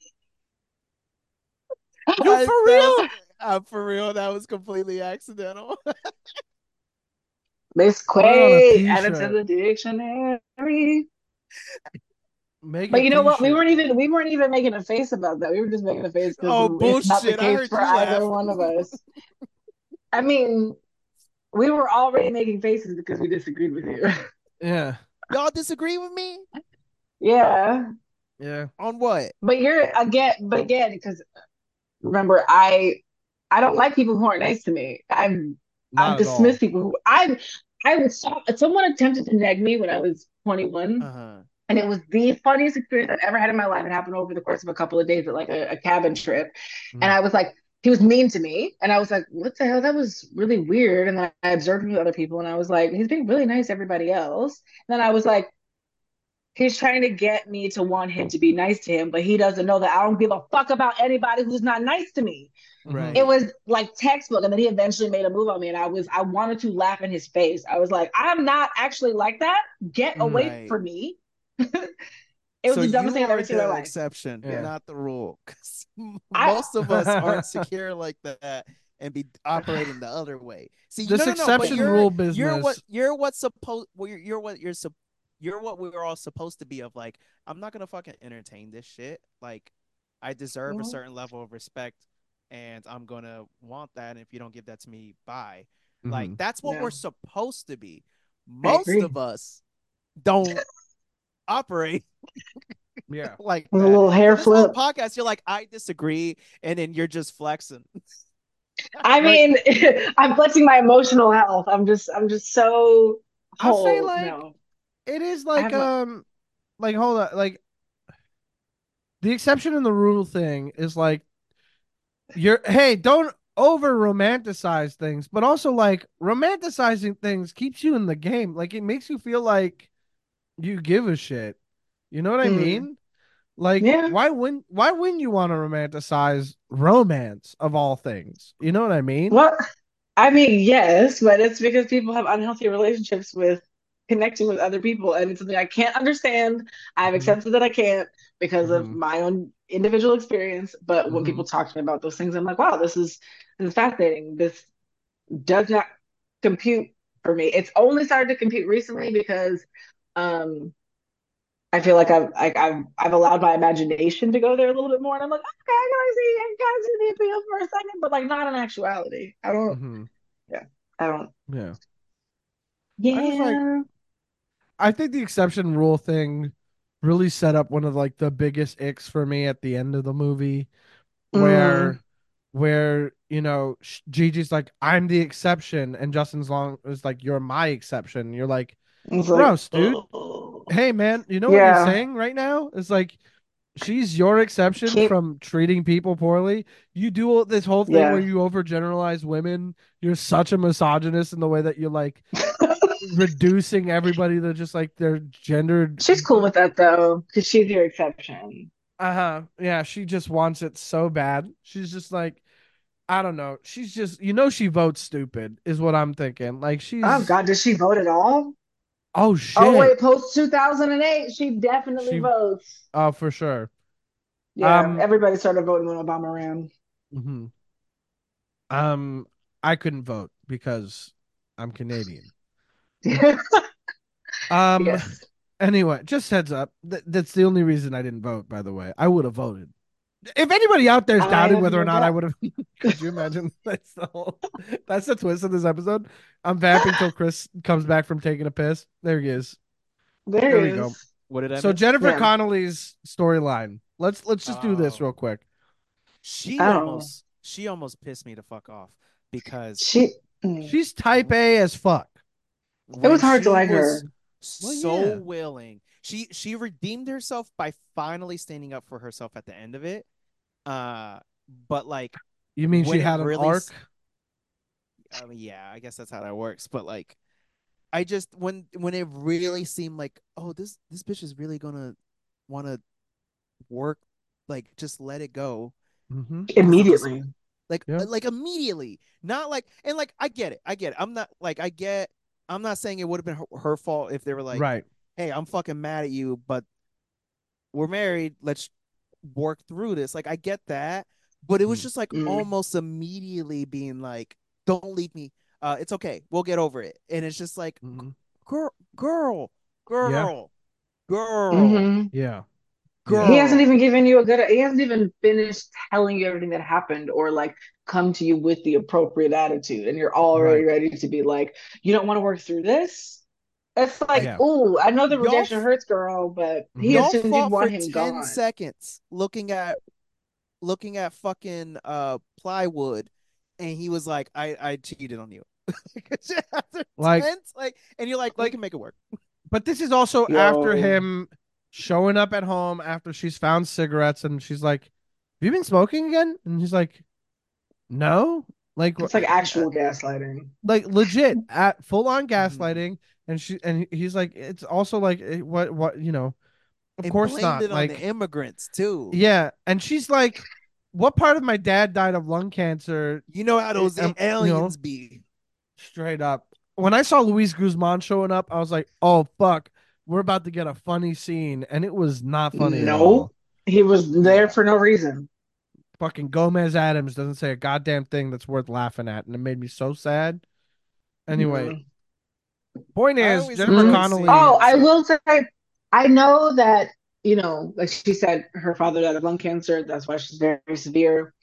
You I, for that was real? uh, for real. That was completely accidental. Miss Put it on a Quay, add it to t-shirt. the dictionary. Make But a you know what? We t-shirt. weren't even we weren't even making a face about that. We were just making a face because Oh it's not the bullshit! I case heard for you laugh. either one of us. I mean, we were already making faces because we disagreed with you. Yeah. Y'all disagree with me Yeah. Yeah. on what? But you're again, but again, because remember, I I don't like people who aren't nice to me. I've I've Not at dismissed all. people who I I was someone attempted to neg me when I was twenty-one. Uh huh. And it was the funniest experience I've ever had in my life. It happened over the course of a couple of days at like a, a cabin trip. And Mm. I was like, he was mean to me. And I was like, what the hell? That was really weird. And then I observed him with other people and I was like, he's being really nice to everybody else. And then I was like, he's trying to get me to want him to be nice to him, but he doesn't know that I don't give a fuck about anybody who's not nice to me. Mhm. It Right. was like textbook. And then he eventually made a move on me. And I was, I wanted to laugh in his face. I was like, I'm not actually like that. Get Mhm. away Right. from me. It was So the dumbest you thing I've ever are seen in my the life. exception, Yeah. not the rule. Because I most of us aren't secure like that and be operating the other way. See, This no, no, no. But exception you're rule you're what business. you're what supposed. Well, you're, you're what you're sup- you're what we were all supposed to be. Of like, I'm not gonna fucking entertain this shit. Like, I deserve a Mhm. certain level of respect, and I'm gonna want that. And if you don't give that to me, bye. Like, Mhm. that's what Yeah, we're supposed to be. I Most agree. of us don't operate Yeah. like With a that. little So hair this whole flip. podcast, you're like, I disagree, and then you're just flexing. I Like mean, I'm flexing my emotional health. I'm just, I'm just so I'll say whole. like No, it is I like have my. um like hold on like the exception and the rule thing is like you're hey, don't over romanticize things, but also like romanticizing things keeps you in the game. Like it makes you feel like you give a shit. You know what I Mm, mean? Like yeah. why wouldn't why wouldn't you want to romanticize romance of all things? You know what I mean? Well, I mean, yes, but it's because people have unhealthy relationships with connecting with other people, and it's something I can't understand. I've Mhm. accepted that I can't because of Mhm. my own individual experience. But when Mhm. people talk to me about those things, I'm like, wow, this is this is fascinating. This does not compute for me. It's only started to compute recently because um I feel like I've like I've I've allowed my imagination to go there a little bit more, and I'm like, okay, I gotta see, I gotta see the appeal for a second, but like not in actuality. I don't. Mhm. Yeah, I don't. Yeah. I just like Yeah. I think the exception rule thing really set up one of like the biggest icks for me at the end of the movie Mm. where where you know Gigi's like I'm the exception and Justin's long is like you're my exception. You're like It's like, gross, dude. oh. Hey man, you know what you're Yeah. saying right now? It's like she's your exception Keep. from treating people poorly. You do this whole thing where Yeah. you overgeneralize women. You're such a misogynist in the way that you're like reducing everybody to just like their gendered. She's cool with that though, because she's your exception. Uh huh. Yeah, she just wants it so bad. She's just like, I don't know. She's just, you know, she votes stupid, is what I'm thinking. Like, Oh she's, God, does she vote at all? oh Oh shit. wait, post two thousand eight, she definitely She, votes. oh, for sure. Yeah, Um, everybody started voting when Obama ran. mhm. um, I couldn't vote because I'm Canadian. Um, Yes. anyway, just heads up. Th- that's the only reason I didn't vote, by the way. I would have voted. If anybody out there is I doubting have whether or no not I doubt. would have, could you imagine? That's the whole, that's the twist of this episode. I'm vamping till Chris comes back from taking a piss. There he is. There There he we go. is. What did I So miss? Jennifer Yeah. Connelly's storyline. Let's let's just do this Oh, real quick. she Oh, almost she almost pissed me the fuck off because she. mm. She's type A as fuck. It when was hard to she like was her. Well, so yeah. willing, she she redeemed herself by finally standing up for herself at the end of it. Uh, but like You mean she when it had an really, arc? I mean, yeah, I guess that's how that works. But like, I just when when it really seemed like, oh, this this bitch is really gonna want to work, like just let it go Mm-hmm. because it just Immediately. like Yeah. like immediately, not like and like I get it, I get it. I'm not like I get. I'm not saying it would have been her, her fault if they were like, Right. hey, I'm fucking mad at you, but we're married. Let's work through this. Like I get that, but it was Mm-hmm. just like Mm. almost immediately being like, "Don't leave me. Uh, it's okay. We'll get over it." And it's just like, Mm-hmm. girl, girl, Yeah. girl, girl. Hmm. Yeah. He hasn't girl. even given you a good, he hasn't even finished telling you everything that happened or like come to you with the appropriate attitude. And you're already Right. ready to be like, you don't want to work through this? It's like, Yeah. oh, I know the Y'all rejection f- hurts, girl, but he Mhm. y'all assumed you'd fought want for him ten gone. seconds looking at looking at fucking uh plywood, and he was like, I I cheated on you. After Like ten, like, and you're like, we like can make it work. but this is also after Yo, him showing up at home after she's found cigarettes and she's like, "Have you been smoking again?" And he's like, "No." Like it's like uh, actual gaslighting. like legit at full on Mhm. gaslighting and she and he's like it's also like eh, what what you know, of And course blamed not. it on the Like immigrants too. yeah, and she's like, what part of my dad died of lung cancer? You know how Eh, those Um, you know, aliens be. straight up. When I saw Luis Guzman showing up, I was like, "Oh fuck, we're about to get a funny scene," and it was not funny at No, all. he was there Yeah. for no reason. Fucking Gomez Adams doesn't say a goddamn thing that's worth laughing at, and it made me so sad. Anyway, Mm. point I is, always Jennifer enjoy Mm. seeing Connelly. Oh, him I say, will say, I know that, you know, like she said, her father died of lung cancer. That's why she's very severe.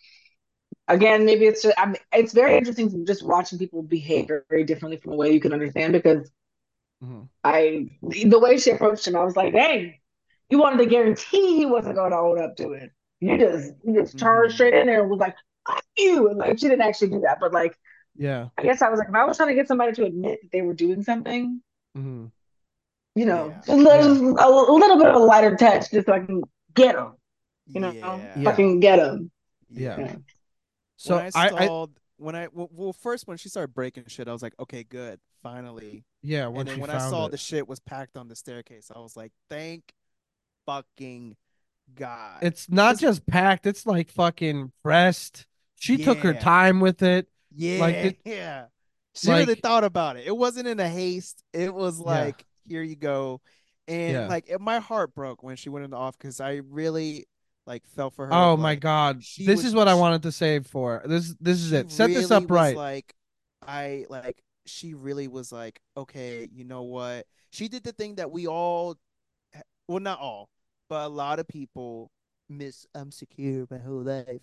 Again, maybe it's just, I mean, it's very interesting just watching people behave very differently from the way you can understand because Mhm. I, the way she approached him, I was like, dang, you wanted to guarantee he wasn't going to own up to it. You just, you just charged mm-hmm. straight in there and was like, fuck you. And like, she didn't actually do that. But like, Yeah. I guess I was like, if I was trying to get somebody to admit that they were doing something, Mhm. you know, Yeah. just a Yeah. little, a little bit of a lighter touch just so I can get them, you know, Yeah. Yeah. fucking get them. Yeah. Yeah. Yeah. When So I I, I, saw when I well, well first when she started breaking shit, I was like, okay, good, finally. yeah. And When then she when I found saw it, the shit was packed on the staircase, I was like, thank fucking God. it's not Cause just packed; it's like fucking pressed. She took her yeah, time with it. Like yeah, it, yeah. She really like thought about it. It wasn't in a haste. It was yeah, like, here you go. And yeah. like it, my heart broke when she went in the office because I really like felt for her Oh of my like god, she this was is what I she, wanted to save for this. This is she it. Set this really up was right. like I like she really was like, okay, you know what? She did the thing that we all well not all, but a lot of people miss I'm secure my whole life.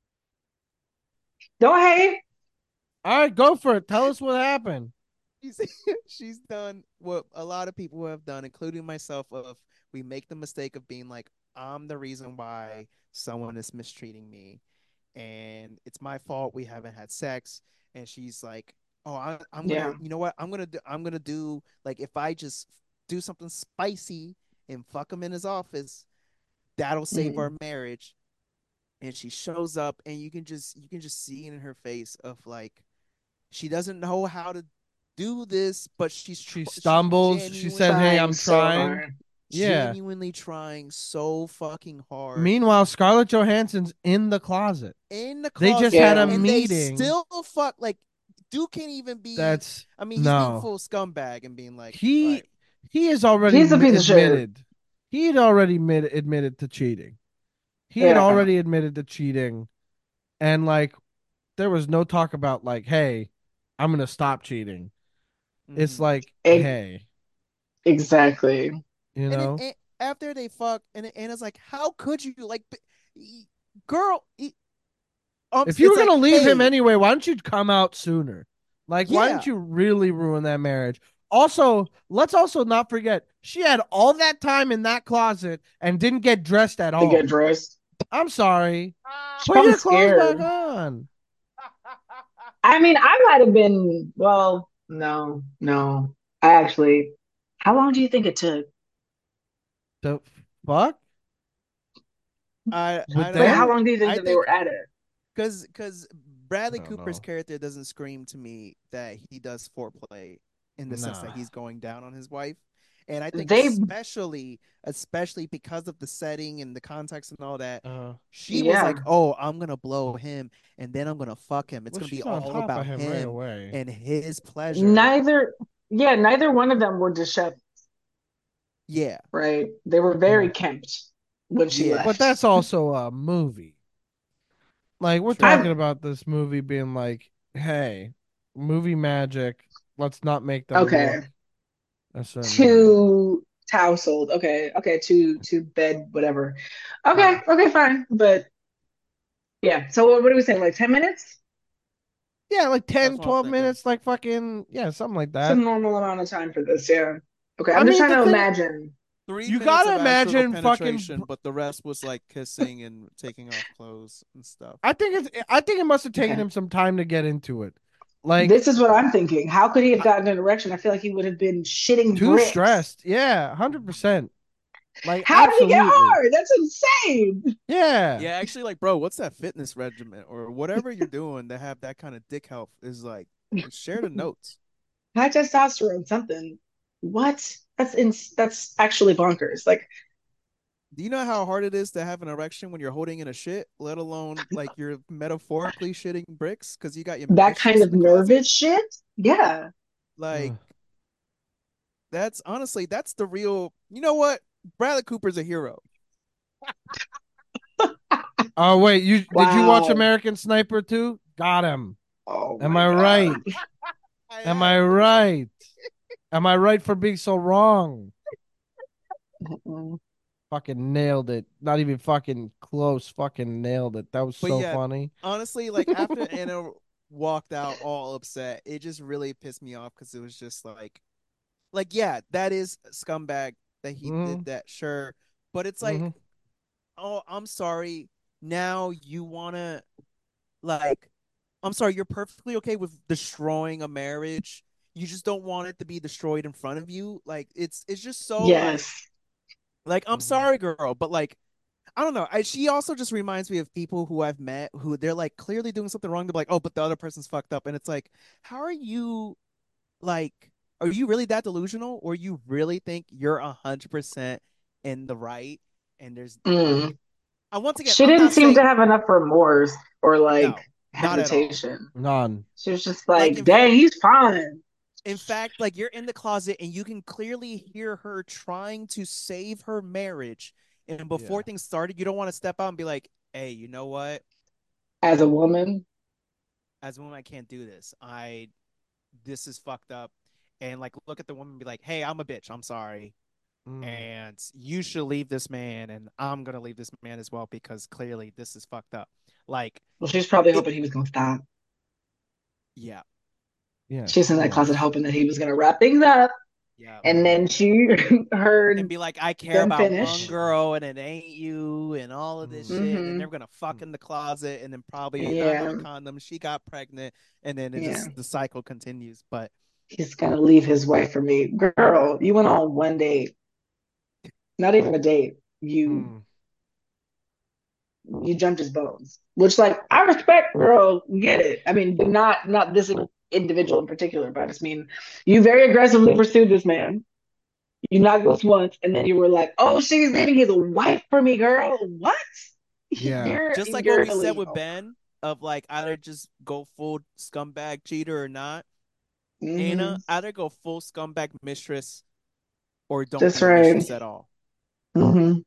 Don't hate. All right, go for it. Tell us what happened. She's she's done what a lot of people have done, including myself, of we make the mistake of being like, I'm the reason why someone is mistreating me and it's my fault we haven't had sex. And she's like, oh, I, I'm gonna, Yeah. you know what, i'm gonna do I'm gonna do like if I just do something spicy and fuck him in his office, that'll save Mhm. our marriage. And she shows up and you can just you can just see it in her face of like she doesn't know how to do this, but she's tr- She she's stumbles. She says, "Hey, genuinely Trying I'm so trying." hard. Yeah. genuinely trying so fucking hard Meanwhile, Scarlett Johansson's in the closet. in the They just closet, had a Yeah. and they meeting. still fuck like Duke can't even be. That's I mean, he's being no. full scumbag and being like, all He right, he is already He's a m- piece of shit. admitted. He had already admit, admitted to cheating. He had Yeah. already admitted to cheating, and like there was no talk about like, "Hey, I'm gonna stop cheating." It's mm-hmm. like, E- "Hey, exactly. you And then know." a- after they fuck, and Anna's like, how could you like, girl? Um, If you it's were like, gonna leave him hey, anyway, why don't you come out sooner? Like, why didn't yeah, you really ruin that marriage? Also, let's also not forget she had all that time in that closet and didn't get dressed at To get all. dressed. I'm sorry. She's Put probably your clothes back scared. on. I mean, I might have been, well, no, no. I actually, how long do you think it took? The fuck I I with Like, don't how them? know. long do you think I that they were think at it? because because I Bradley don't Cooper's know. character doesn't scream to me that he does foreplay in the sense that Nah. he's going down on his wife. And I think They, especially especially because of the setting and the context and all that, Uh, she was like, yeah. "Oh, I'm gonna blow him, and then I'm gonna fuck him. It's well, gonna be she's on all top of about him right him away. and his pleasure." Neither, yeah, neither one of them were disheveled, Yeah, right? They were very Yeah. kempt when she yeah, But left. that's also a movie. Like we're true. talking I, about this movie being like, hey, movie magic. Let's not make them okay. look a certain way. To tousled. Okay, okay, to to bed, whatever. Okay, Yeah. okay, fine. But yeah. So what, what do we say? Like ten minutes? Yeah, like That's ten, what I'm twelve thinking. minutes, like fucking, yeah, something like It's a that. normal amount of time for this. Yeah. Okay, I I'm just mean, trying the to thing, imagine. Three you minutes gotta of actual imagine fucking, penetration, but the rest was like kissing and taking off clothes and stuff. I think it's, I think it must have taken Okay. him some time to get into it. Like, This is what I'm thinking. How could he have gotten an erection? I feel like he would have been shitting too bricks. stressed. Yeah, one hundred percent. Like, How did he get absolutely. hard? That's insane. Yeah. Yeah, actually, like, bro, what's that fitness regimen or whatever you're doing to have that kind of dick health is like, share the notes. High testosterone, something. What? That's in, that's actually bonkers. Like Do you know how hard it is to have an erection when you're holding in a shit, let alone like you're metaphorically shitting bricks because you got your that kind mistress in of the closet? nervous shit? Yeah. Like, Ugh. that's honestly, that's the real, you know what? Bradley Cooper's a hero. Oh wait, you did you watch Wow. American Sniper too? Got him. Oh Am my I God. right? I Am have. I What is it? right? Am I right for being so wrong? Mm-mm. Fucking nailed it. Not even fucking close. Fucking nailed it. That was But so yeah, funny. honestly, like after Anna walked out all upset, it just really pissed me off because it was just like, like yeah, that is scumbag that he did Hmm. that, sure, but it's like, Hmm. oh, I'm sorry. Now you wanna like, I'm sorry, you're perfectly okay with destroying a marriage. You just don't want it to be destroyed in front of you. Like it's it's just so like Yes. like I'm Hmm. sorry, girl, but like I don't know. I, she also just reminds me of people who I've met who they're like clearly doing something wrong. They're like, oh, but the other person's fucked up, and it's like, how are you like? Are you really that delusional, or you really think you're a hundred percent in the right? And there's Mm. like, I once again, She I'm didn't not seem to saying have enough remorse or like no, not at all. hesitation. None. She was just Like like, in dang, he's fine. in fact, like you're in the closet and you can clearly hear her trying to save her marriage. And Yeah. before things started, you don't want to step out and be like, hey, you know what? As a woman. As a woman, I can't do this. I this is fucked up. And like look at the woman and be like, hey, I'm a bitch. I'm sorry. Mm. And you should leave this man, and I'm gonna leave this man as well because clearly this is fucked up. Like Well, she's probably it hoping he was gonna stop. yeah, Yeah, She's she in that closet was. hoping that he was gonna wrap things up. yeah. And Uh, then she And heard be like, I care them about one finish. girl and it ain't you and all of this mm, shit. And then Hmm. they're gonna fuck in the closet and then probably not have a Yeah. condom. She got pregnant and then it Yeah. just the cycle continues. But He's gonna leave his wife for me. Girl, you went on one date, not even a date. You mm. you jumped his bones. Which like I respect, girl, get it. I mean, not not this individual in particular, but I just mean you very aggressively pursued this man. You knocked this once, and then you were like, "Oh, she's leaving his wife for me, girl." What? Yeah. You're just like what you're we said with illegal. Ben of like either just go full scumbag cheater or not. Anna, Hmm. either go full scumbag mistress or don't That's be a right. mistress at all. Hmm.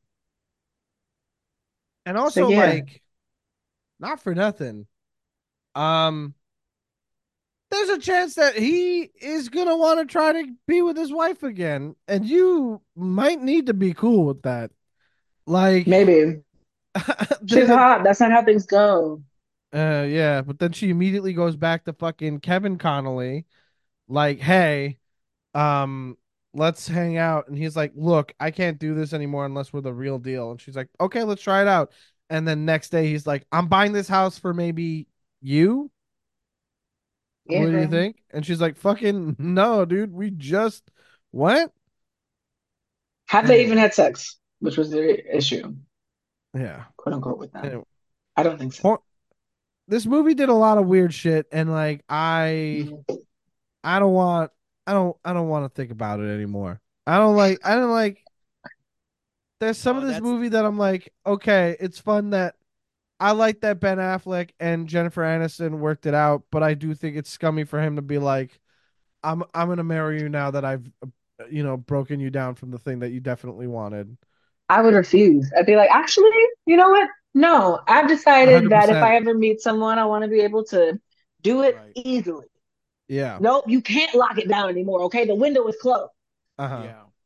And So also, yeah, like, not for nothing. Um, there's a chance that he is gonna want to try to be with his wife again, and you might need to be cool with that. Like, maybe she's the hot. That's not how things go. uh, yeah, but then she immediately goes back to fucking Kevin Connolly, like, hey, um, let's hang out, and he's like, look, I can't do this anymore unless we're the real deal, and she's like, okay, let's try it out, and then next day he's like, I'm buying this house for maybe you. Yeah, What do you girl. think? And she's like, fucking no, dude. We just went. Have they even Anyway, had sex? Which was the issue, yeah. quote unquote, with them. Anyway, I don't think so. Por- this movie did a lot of weird shit, and like I, Mhm. I don't want, I don't, I don't want to think about it anymore. I don't like, I don't like. There's some of Oh, this that's movie that I'm like, okay, it's fun that I like that Ben Affleck and Jennifer Aniston worked it out, but I do think it's scummy for him to be like, I'm, I'm gonna marry you now that I've, uh, you know, broken you down from the thing that you definitely wanted. I would refuse. I'd be like, actually, you know what? No, I've A decided hundred that if percent. I ever meet someone, I want to be able to do it right. easily. Yeah. Nope, you can't lock it down anymore. Okay, the window is closed. Uh huh. Yeah.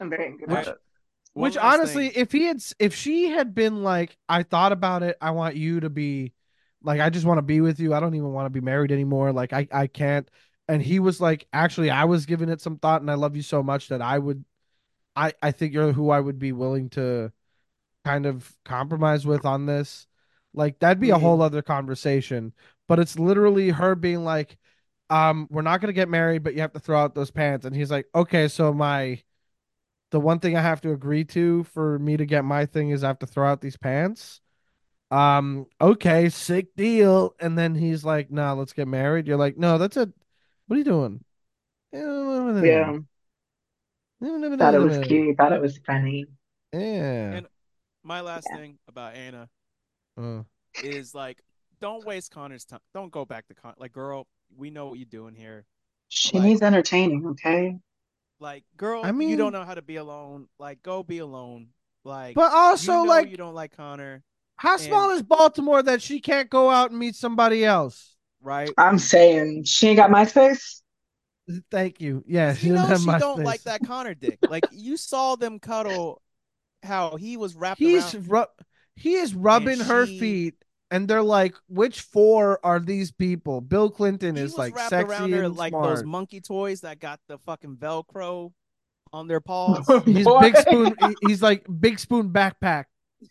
I'm very angry All about right, Which it. one which last honestly, thing. if he had if she had been like, I thought about it, I want you to be like, I just want to be with you. I don't even want to be married anymore. Like I I can't. And he was like, actually, I was giving it some thought, and I love you so much that I would, I I think you're who I would be willing to kind of compromise with on this. Like that'd be a whole Mm, other conversation. But it's literally her being like, um, we're not gonna get married, but you have to throw out those pants. And he's like, okay, so my the one thing I have to agree to for me to get my thing is I have to throw out these pants. Um, okay, sick deal. And then he's like, no, nah, let's get married. You're like, no, that's a what are you doing? yeah, thought it was cute. Thought it was funny. Yeah. And my last Yeah, thing about Anna Uh, is like, don't waste Connor's time. Don't go back to Con. Like, girl, we know what you're doing here. she Like, needs entertaining. Okay. like, I girl, you don't mean, know how to be alone. Like, go be alone. Like, but you also know you like, don't like Connor, how small and is Baltimore that she can't go out and meet somebody else? right, I'm saying she ain't got MySpace. Thank you. Yeah, because she you doesn't know have she my don't like space. that Connor dick. Like, you saw them cuddle, how he was wrapped He's around, ru- he is and rubbing her she feet, and they're like, which four are these people? Bill Clinton he is was like wrapped around sexy her and like those smart. monkey toys that got the fucking Velcro on their paws. He's Boy, big spoon. He's like big spoon backpack.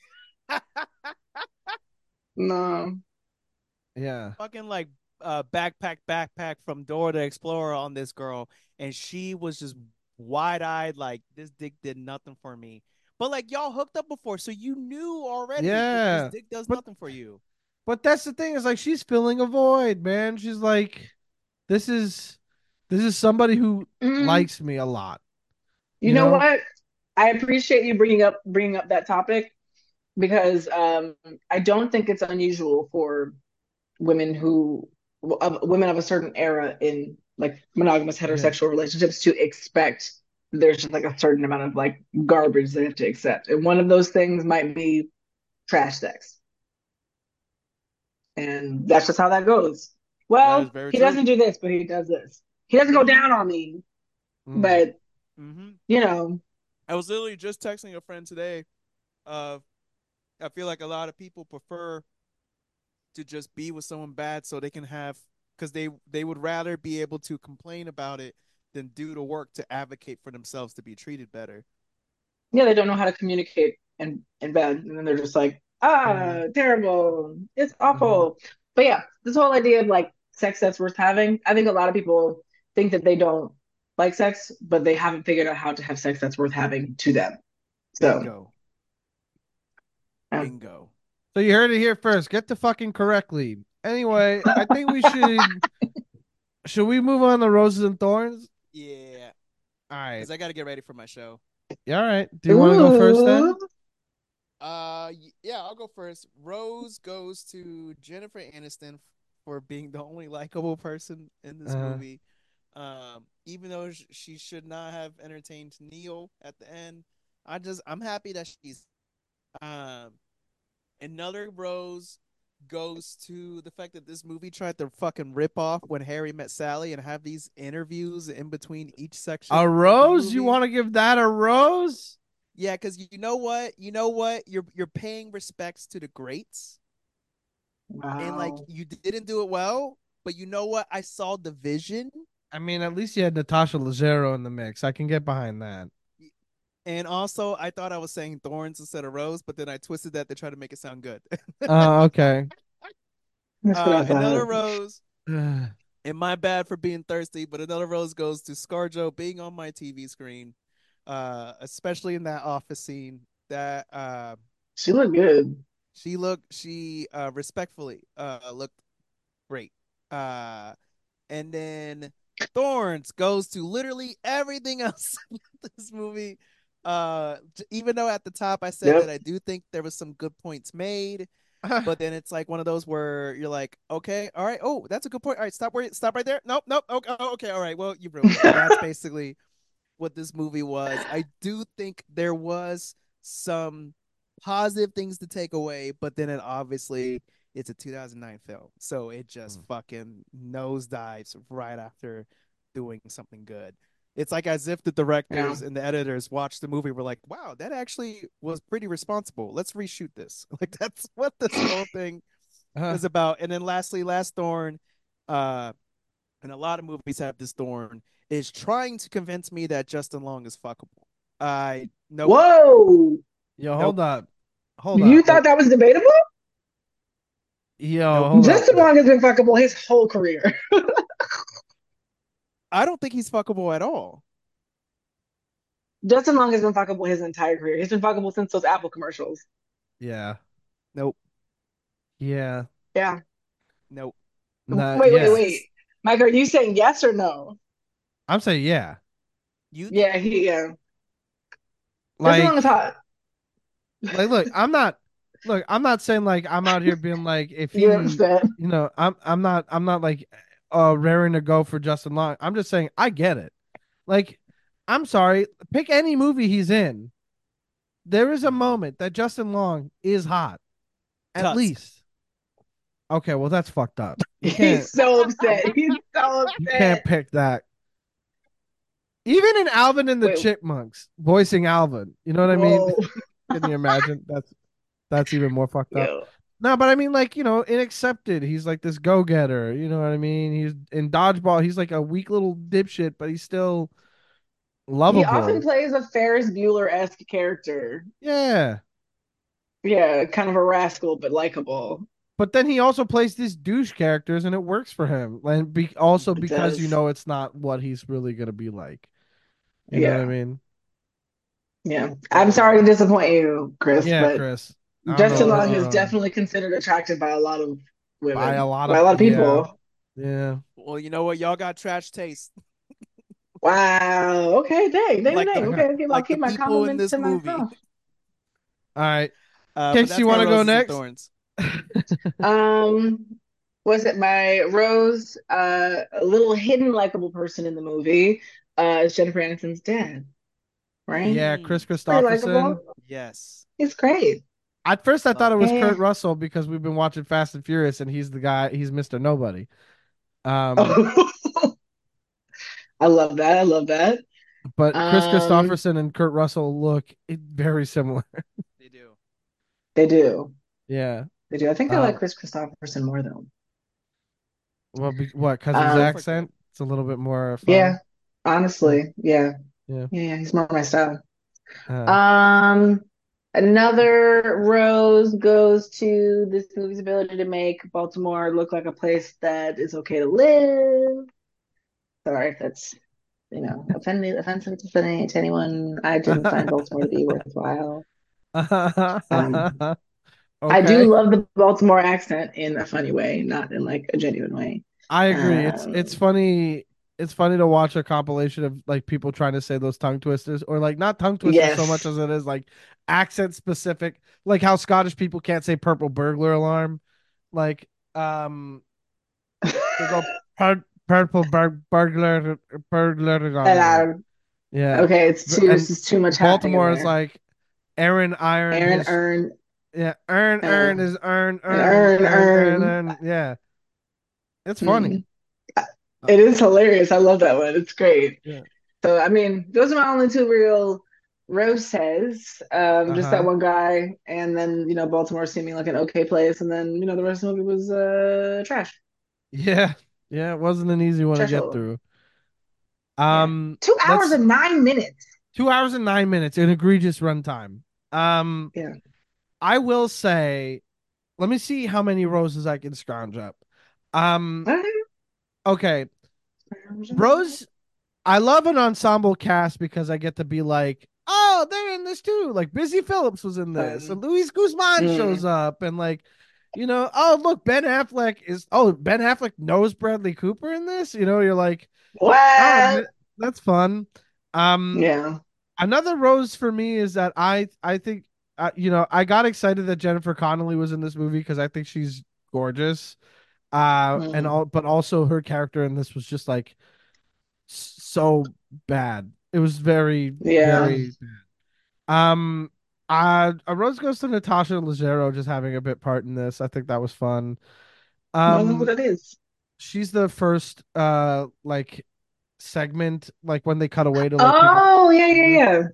no. Yeah. Fucking like uh backpack backpack from Dora the Explorer on this girl, and she was just wide eyed like this dick did nothing for me. But like y'all hooked up before, so you knew already that this Yeah. dick does But nothing for you. but that's the thing is like she's filling a void, man. She's like, this is this is somebody who Mm, likes me a lot, you you know know? what? I appreciate you bringing up bringing up that topic because um, I don't think it's unusual for women who of women of a certain era in like monogamous Yeah. heterosexual relationships to expect there's just like a certain amount of like garbage they have to accept. And one of those things might be trash sex. And that's just how that goes. That is Well, very he true. doesn't do this, but he does this. He doesn't go Mm-hmm. down on me, Mm. but Mm-hmm. you know, I was literally just texting a friend today. Uh, I feel like a lot of people prefer to just be with someone bad so they can have, because they they would rather be able to complain about it than do the work to advocate for themselves to be treated better. yeah, they don't know how to communicate in in bed, and then they're just like, Mm-hmm. ah, terrible, it's Mm-hmm. awful. But yeah, this whole idea of like sex that's worth having, I think a lot of people think that they don't like sex, but they haven't figured out how to have sex that's worth having to them. So, Bingo. yeah. Bingo. So you heard it here first. Get the fucking correct lead. Anyway, I think we should should we move on to roses and thorns? Yeah, All right. because I got to get ready for my show. Yeah, all right. Do you want to go first Ooh, then? Uh, yeah, I'll go first. Rose goes to Jennifer Aniston for being the only likable person in this Uh, movie. Um, even though she should not have entertained Neil at the end, I just I'm happy that she's um another rose goes to the fact that this movie tried to fucking rip off When Harry Met Sally and have these interviews in between each a section of the rose? You movie. want to give that a rose? Yeah, because you know what, you know what, you're you're paying respects to the greats, and like wow. you didn't do it well, but you know what, I saw the vision. I mean, at least you had Natasha Leggero in the mix. I can get behind that. And also, I thought I was saying thorns instead of rose, but then I twisted that to try to make it sound good. Uh, okay. That's what uh, I another thought. rose, Uh, and my bad for being thirsty, but another rose goes to ScarJo being on my T V screen, uh, especially in that office scene. That uh, She looked good. she looked, she uh, respectfully uh, looked great. Uh, and then Thorns goes to literally everything else in this movie. Uh, even though at the top I said that Yep. I do think there was some good points made, but then it's like one of those where you're like, okay, all right, oh, that's a good point. All right, stop where, stop right there. Nope, nope. Okay, oh, okay, all right. Well, you ruined it. That's basically what this movie was. I do think there was some positive things to take away, but then it obviously it's a two thousand nine film, so it just fucking nosedives right after doing something good. It's like as if the Yeah. directors and the editors watched the movie were like, wow, that actually was pretty responsible. Let's reshoot this. Like that's what this whole thing Uh, is about. And then lastly, Last Thorn, uh, and a lot of movies have this thorn, is trying to convince me that Justin Long is fuckable. I nope, Whoa. yo, nope. hold up, hold You up, thought that was debatable? yo, Nope. hold up. Justin Long has been fuckable his whole career. I don't think he's fuckable at all. Justin Long has been fuckable his entire career. He's been fuckable since those Apple commercials. Yeah, Nope. yeah, Yeah. Nope. nah, Wait, wait, yeah. This wait. is Mike, are you saying yes or no? I'm saying yeah. you think Yeah, he yeah. Justin Long is Like, hot. like, look, I'm not, look, I'm not saying like I'm out here being like if You're he, upset. you know, I'm, I'm not, I'm not like, uh, raring to go for Justin Long. I'm just saying I get it. Like, I'm sorry, pick any movie he's in. There is a moment that Justin Long is hot, at Tusk. least. Okay, well that's fucked up. You can't, He's so upset. He's so you can't upset. pick that. Even in Alvin and the Wait, Chipmunks, voicing Alvin, you know what I mean? whoa. Can you imagine? That's that's even more fucked up. Yo. No, but I mean, like, you know, in Accepted, he's like this go getter. You know what I mean? He's in Dodgeball, he's like a weak little dipshit, but he's still He often lovable. plays a Ferris Bueller-esque character. Yeah. Yeah, kind of a rascal, but likable. But then he also plays these douche characters and it works for him. And be, also It because you does. know it's not what he's really going to be like. You know what I Yeah. mean? Yeah. I'm Yeah. sorry to disappoint you, Chris, Yeah, but Chris. I don't know Justin what Long you're is on. definitely considered attractive by a lot of By a women, lot by of, a lot of yeah. people. Yeah. Well, you know what? Y'all got trash taste. Wow. Okay, dang, dang, Like the dang. Okay, I'll keep, I'll like the keep my people in compliments this to movie. myself. All right. Uh, but Case, you that's my want to go roses and next? thorns. Um, was it my Rose, uh, a little hidden likable person in the movie, uh, is Jennifer Aniston's dad, right? Yeah, Chris Mm, He's pretty Christopherson. likable. yes. He's great. At first, I thought Love it it. was Yeah. Kurt Russell because we've been watching Fast and Furious, and he's the guy. He's Mister Nobody. Um, Oh, I love that. I love that. but Chris Um, Christopherson and Kurt Russell look very similar. They do. they do. Yeah. They do. I think I like Um. Chris Christopherson more though. Well, be, what? Because of his Both Um, are good. accent, it's a little bit more yeah, fun. Yeah. honestly, yeah. Yeah. Yeah, yeah, he's more my style. Uh, Um, another rose goes to this movie's ability to make Baltimore look like a place that is okay to live. Sorry if that's, you know, offending, offensive to any- to anyone. I didn't find Baltimore to be worthwhile. Um, I do okay. love the Baltimore accent in a funny way, not in like a genuine way. I agree. It's it's Um, funny. It's funny to watch a compilation of like people trying to say those tongue twisters, or like not tongue twisters so much yes. as it is like accent specific, like how Scottish people can't say purple burglar alarm, like um they go "Pur- purple bur- burglar burglar And alarm. I, Yeah, okay, it's too, this and is too much happening in Baltimore is there. like Aaron ironed Aaron his, earned, yeah, earn earn uh, is earn and earn earn, earn earn earn. earn. Yeah, it's funny. Mhm. It is hilarious. I love that one. It's great. Yeah. So, I mean, those are my only two real roses. Um, Uh just that huh. one guy, and then, you know, Baltimore seeming like an okay place, and then, you know, the rest of the movie was uh trash. Yeah. Yeah. It wasn't an easy one to Trash get hole. through. Yeah. Um, Two hours let's and nine minutes. two hours and nine minutes, an egregious runtime. Um, Yeah. I will say, let me see how many roses I can scrounge up. Um, Okay. okay, Rose. I love an ensemble cast because I get to be like, oh, they're in this too. Like Busy Phillips was in this, and Fun. Luis Guzman shows Mm. up, and like, you know, oh look, Ben Affleck is. Oh, Ben Affleck knows Bradley Cooper in this. You know, you're like, oh, What? that's fun. Um, Yeah. another rose for me is that I I think uh, you know I got excited that Jennifer Connelly was in this movie because I think she's gorgeous. Uh, and Mm. all, but also her character in this was just like so bad. It was very, Yeah. very um. Uh, a rose goes to Natasha Leggero just having a bit part in this. I think that was fun. I don't know who Um, that is. she's the first uh like segment, like when they cut away to like people. Oh, yeah, yeah, Mhm. yeah.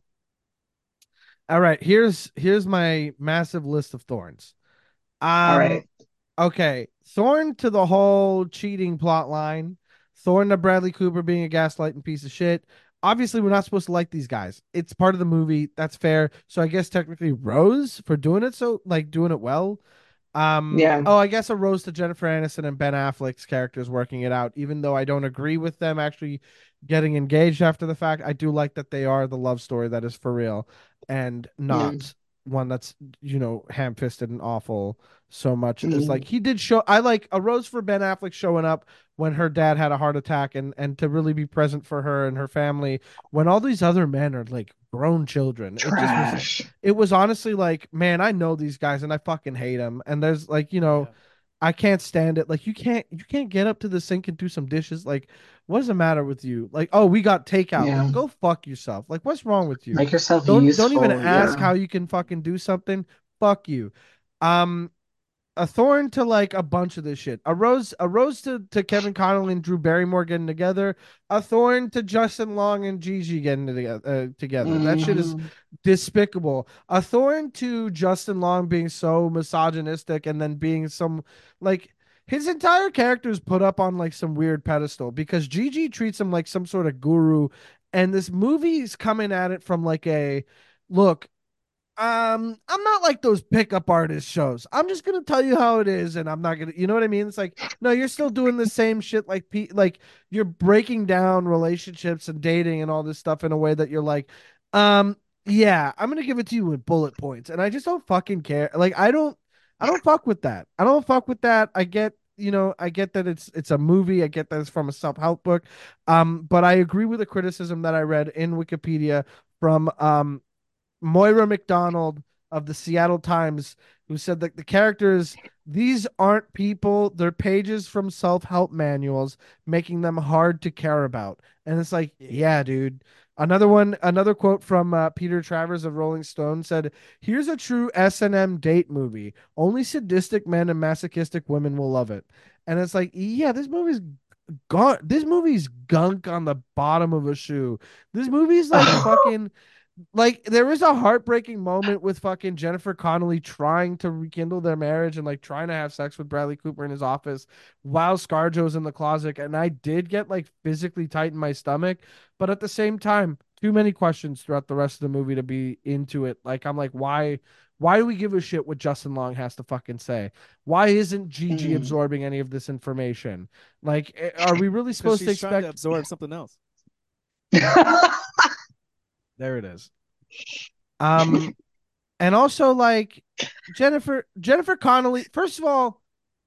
All right, here's here's my massive list of thorns. All Um, right. okay, Thorn to the whole cheating plot line. Thorn to Bradley Cooper being a gaslighting piece of shit. Obviously, we're not supposed to like these guys. It's part of the movie. That's fair. So I guess technically Rose for doing it so like doing it well. Um, Yeah. oh, I guess a rose to Jennifer Aniston and Ben Affleck's characters working it out, even though I don't agree with them actually getting engaged after the fact. I do like that they are the love story that is for real and Yeah. not one that's, you know, ham fisted and awful so much as Mm. like he did show. I like a rose for Ben Affleck showing up when her dad had a heart attack and and to really be present for her and her family when all these other men are like grown children. It just was Trash. it was honestly like, man, I know these guys and I fucking hate them. And there's like, you know, Yeah. I can't stand it. Like you can't you can't get up to the sink and do some dishes. Like, what is the matter with you? Like, oh, we got takeout. Like, Yeah. go fuck yourself. Like, what's wrong with you? Make yourself Don't don't even useful. ask Yeah. how you can fucking do something. Fuck you. Um, a thorn to like a bunch of this shit. A rose, a rose to, to Kevin Connolly and Drew Barrymore getting together. A thorn to Justin Long and Gigi getting together. Uh, together. That shit is Hmm. despicable. A thorn to Justin Long being so misogynistic and then being some like his entire character is put up on like some weird pedestal because Gigi treats him like some sort of guru, and this movie's coming at it from like a look, um, I'm not like those pickup artist shows. I'm just gonna tell you how it is, and I'm not gonna, you know what I mean? It's like, no, you're still doing the same shit. Like, pe- like you're breaking down relationships and dating and all this stuff in a way that you're like, um, yeah, I'm gonna give it to you with bullet points, and I just don't fucking care. Like, I don't, I don't fuck with that. I don't fuck with that. I get, you know, I get that it's it's a movie. I get that it's from a self help book, um, but I agree with the criticism that I read in Wikipedia from um Moira McDonald of the Seattle Times, who said that the characters, these aren't people, they're pages from self help manuals, making them hard to care about. And it's like, Yeah. yeah, dude. Another one, another quote from uh, Peter Travers of Rolling Stone said, "Here's a true S and M date movie. Only sadistic men and masochistic women will love it." And it's like, yeah, this movie's gone. This movie's gunk on the bottom of a shoe. This movie's like fucking like there was a heartbreaking moment with fucking Jennifer Connelly trying to rekindle their marriage and like trying to have sex with Bradley Cooper in his office while ScarJo's in the closet, and I did get like physically tight in my stomach, but at the same time, too many questions throughout the rest of the movie to be into it. Like I'm like, why why do we give a shit what Justin Long has to fucking say? Why isn't Gigi Mm. absorbing any of this information? Like, eh, are we really Because supposed to she's trying to expect? absorb something else. There it is. Um, and also like Jennifer Jennifer Connelly. First of all,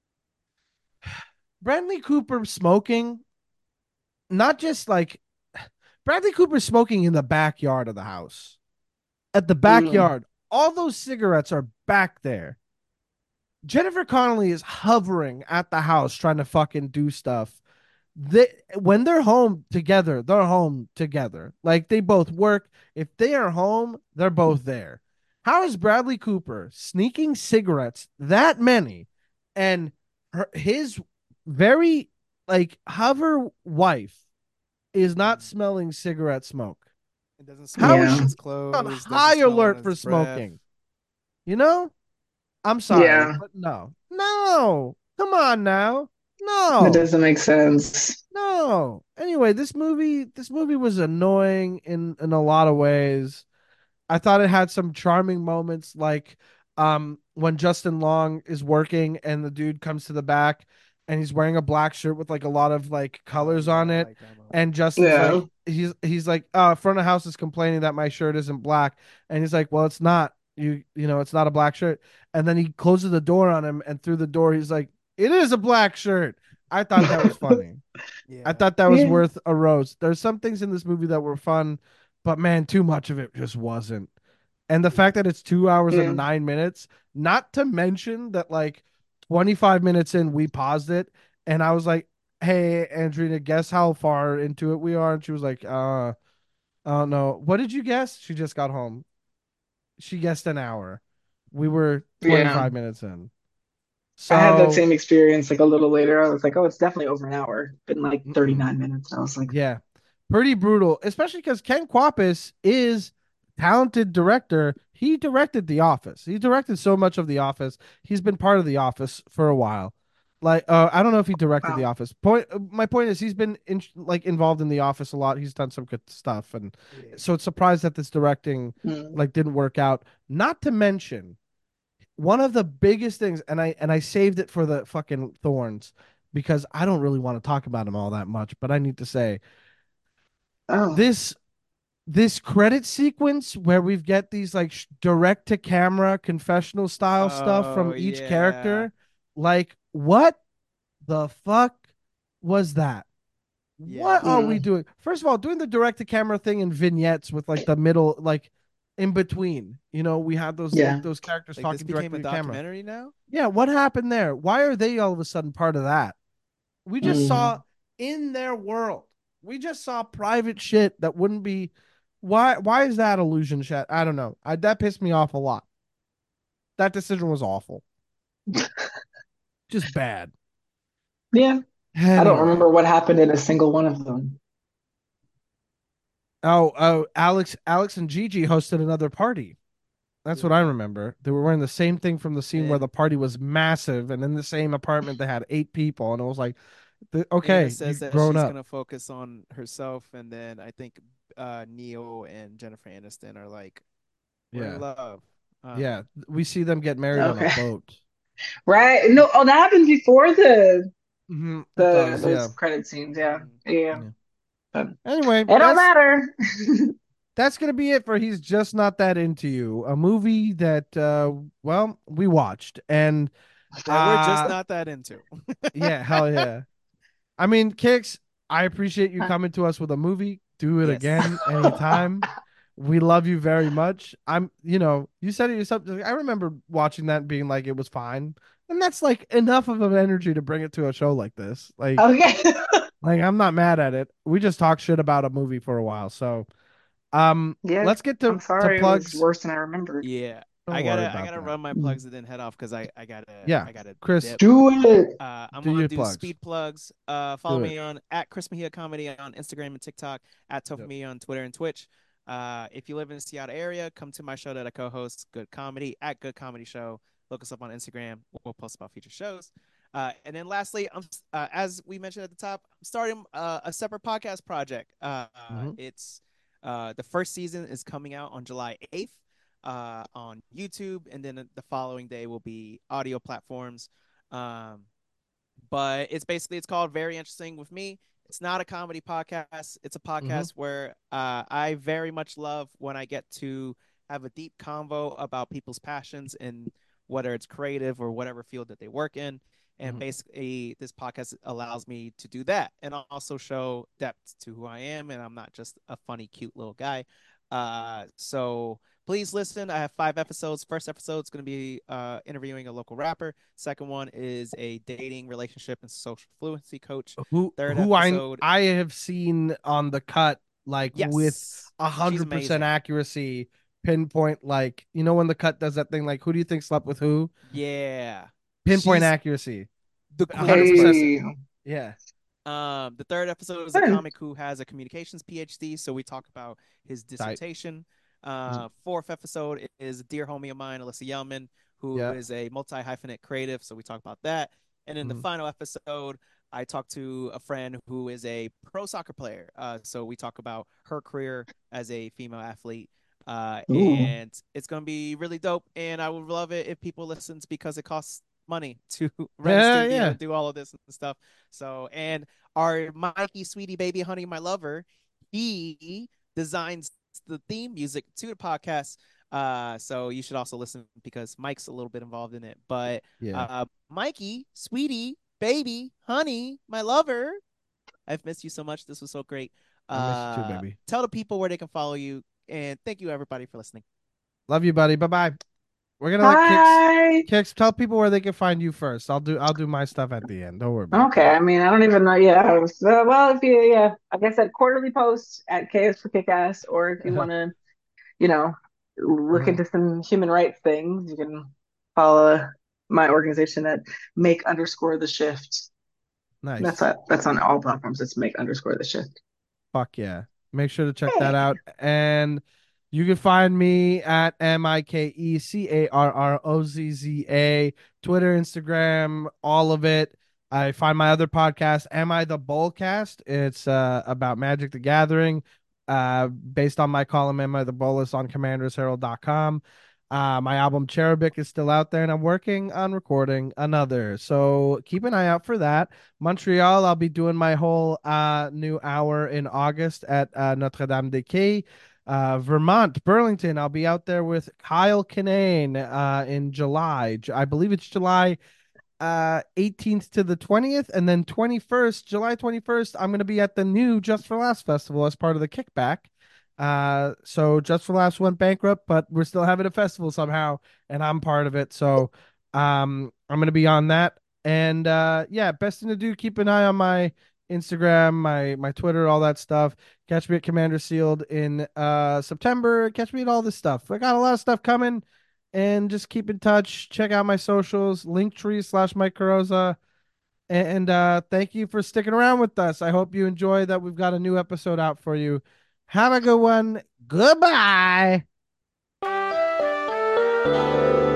Bradley Cooper smoking, not just like Bradley Cooper smoking in the backyard of the house. At the Mm. backyard, all those cigarettes are back there. Jennifer Connelly is hovering at the house trying to fucking do stuff. They when they're home together, they're home together. Like they both work. If they are home, they're both there. How is Bradley Cooper sneaking cigarettes that many and her, his very like hover wife is not Mhm. smelling cigarette smoke? It doesn't How smell is on Yeah. she his on clothes, doesn't high smell on alert for his breath. smoking? You know? I'm sorry, Yeah. but no. No. Come on now. That No. doesn't make sense. No. Anyway, this movie this movie was annoying in in a lot of ways. I thought it had some charming moments like um when Justin Long is working and the dude comes to the back and he's wearing a black shirt with like a lot of like Oh colors yeah, on I it, like that moment. and Justin's Yeah. like he's he's like uh front of house is complaining that my shirt isn't black, and he's like, well, it's not, you you know it's not a black shirt, and then he closes the door on him, and through the door he's like, it is a black shirt. I thought that was funny. I Yeah. thought that was Yeah. worth a roast. There's some things in this movie that were fun, but man, too much of it just wasn't. And the fact that it's two hours Yeah. and nine minutes, not to mention that like twenty-five minutes in, we paused it and I was like, hey, Andrina, guess how far into it we are? And she was like, uh, I don't know. What did you guess? She just got home. She guessed an hour. We were Yeah. twenty-five minutes in. I had that So, same experience like a little later. I was like, oh, it's definitely over an hour. Been like mm-mm. thirty-nine minutes. I was like, Yeah. pretty brutal, especially because Ken Kwapis is talented director. He directed The Office. He directed so much of The Office. He's been part of The Office for a while. Like, uh, I don't know if he directed The Wow. Office. Point. My point is, he's been in, like involved in The Office a lot. He's done some good stuff, and so it's surprised that this directing Mm. like didn't work out. Not to mention one of the biggest things, and I and I saved it for the fucking thorns because I don't really want to talk about him all that much, but I need to say Oh, this this credit sequence where we've get these like direct to camera confessional style stuff Oh from each yeah. character, like what the fuck was that? What Yeah. are we mm. doing? First of all, doing the direct to camera thing in vignettes with like the middle, like in between, you know, we had those like Yeah. those characters Like this talking became directly a to camera. documentary now? Yeah, what happened there? Why are they all of a sudden part of that? We just saw Mm. in their world. We just saw private shit that wouldn't be. Why? Why is that illusion chat? I don't know. I, that pissed me off a lot. That decision was awful. Just bad. Yeah. I don't Anyway. remember what happened in a single one of them. Oh, oh, Alex, Alex and Gigi hosted another party. That's what I Yeah. remember. They were wearing the same thing from the scene where And the party was massive, and in the same apartment they had eight people, and it was like, Anna okay, you says that grown she's up. gonna focus on herself, and then I think uh Neo and Jennifer Aniston are like, we're in Yeah, love. I don't yeah. know. We see them get married on a Okay. boat. Right. No, oh, that happened before the Hmm, it the does. those Yeah. credit scenes. Yeah. Mm. Yeah. Yeah. But Anyway, it don't that's matter. that's gonna be it for He's Just Not That Into You, a movie that uh well we watched, and That we're just uh not that into. yeah, hell yeah. I mean, Kicks, I appreciate you coming to us with a movie. Do it Yes. again anytime. We love you very much. I'm, you know, you said it yourself. I remember watching that and being like, it was fine. And that's like enough of an energy to bring it to a show like this. Like, Okay. like I'm not mad at it. We just talked shit about a movie for a while. So, um, Yeah. let's get to I'm to sorry it was plugs. worse than I remembered. Yeah. Don't I worry gotta I about gotta that. run my Mm. plugs and then head off because I I gotta Yeah, I gotta Chris, dip. Do it. Uh, I'm do gonna your do plugs. speed plugs. Uh, follow Do it. me on at Chris Mejia Comedy on Instagram and TikTok, at Toph Yep. Mejia on Twitter and Twitch. Uh, if you live in the Seattle area, come to my show that I co-host, Good Comedy, at Good Comedy Show. Look us up on Instagram. We'll post about future shows. Uh, and then lastly, I'm uh, as we mentioned at the top, I'm starting uh, a separate podcast project. Uh, Mm-hmm. it's uh, the first season is coming out on July eighth uh, on YouTube, and then the following day will be audio platforms. Um, but it's basically it's called Very Interesting with me. It's not a comedy podcast. It's a Mm-hmm. podcast where uh, I very much love when I get to have a deep convo about people's passions and whether it's creative or whatever field that they work in. And Mm-hmm. basically, this podcast allows me to do that and also show depth to who I am. And I'm not just a funny, cute little guy. Uh, so please listen. I have five episodes. First episode is going to be uh, interviewing a local rapper. Second one is a dating, relationship, and social fluency coach. Who Third who I episode, I have seen on the cut like with yes, a she's hundred percent amazing. accuracy, pinpoint like you know when the cut does that thing like who do you think slept with who? Yeah, Pinpoint she's accuracy, the a hundred coolest percent. person. Hey. Yeah. Um, the third episode is a Fun. comic who has a communications PhD, so we talk about his Type. dissertation. Mhm. Uh, fourth episode is a dear homie of mine, Alyssa Yellman, who Yeah. is a multi hyphenate creative, so we talk about that. And in the Mhm. final episode, I talk to a friend who is a pro soccer player. Uh, so we talk about her career as a female athlete. Uh, Ooh. and it's gonna be really dope. And I would love it if people listens because it costs money to rent a Yeah, studio yeah. and do all of this and stuff. So, and our Mikey, sweetie baby, honey, my lover, he designs the theme music to the podcast. Uh, so you should also listen because Mike's a little bit involved in it. But Yeah. uh, Mikey, sweetie, baby, honey, my lover, I've missed you so much. This was so great. I miss you too, Uh, baby. tell the people where they can follow you. And thank you, everybody, for listening. Love you, buddy. Bye bye. We're gonna let Kicks Hi. Kicks tell people where they can find you first. I'll do I'll do my stuff at the end. Don't worry about Okay. that. I mean, I don't even know. Yeah. I was, uh, well, if you, yeah, like I said, quarterly post at K S for Kickass, or if you want to, you know, look Mhm. into some human rights things, you can follow my organization at make underscore the shift. That's Nice. a, that's on all platforms. It's make underscore the shift. Fuck yeah. Make sure to check that out. And you can find me at M I K E C A R R O Z Z A, Twitter, Instagram, all of it. I find my other podcast, Am I the Bullcast? It's uh, about Magic the Gathering, uh, based on my column, Am I the Bullist on commanders herald dot com. Uh, my album Cherubic is still out there, and I'm working on recording another. So keep an eye out for that. Montreal, I'll be doing my whole uh, new hour in August at uh, Notre Dame des Quais. Uh, Vermont, Burlington, I'll be out there with Kyle Kinane uh, in July. I believe it's July uh eighteenth to the twentieth, and then twenty-first, July twenty-first, I'm going to be at the new Just for Laughs festival as part of the kickback. Uh so Just for Laughs went bankrupt, but we're still having a festival somehow, and I'm part of it. So um I'm going to be on that. And uh yeah, best thing to do, keep an eye on my Instagram, my my Twitter, all that stuff. Catch me at Commander Sealed in uh September. Catch me at all this stuff. I got a lot of stuff coming, and just keep in touch. Check out my socials, Linktree slash Mike Carosa. And uh, thank you for sticking around with us. I hope you enjoy that. We've got a new episode out for you. Have a good one. Goodbye.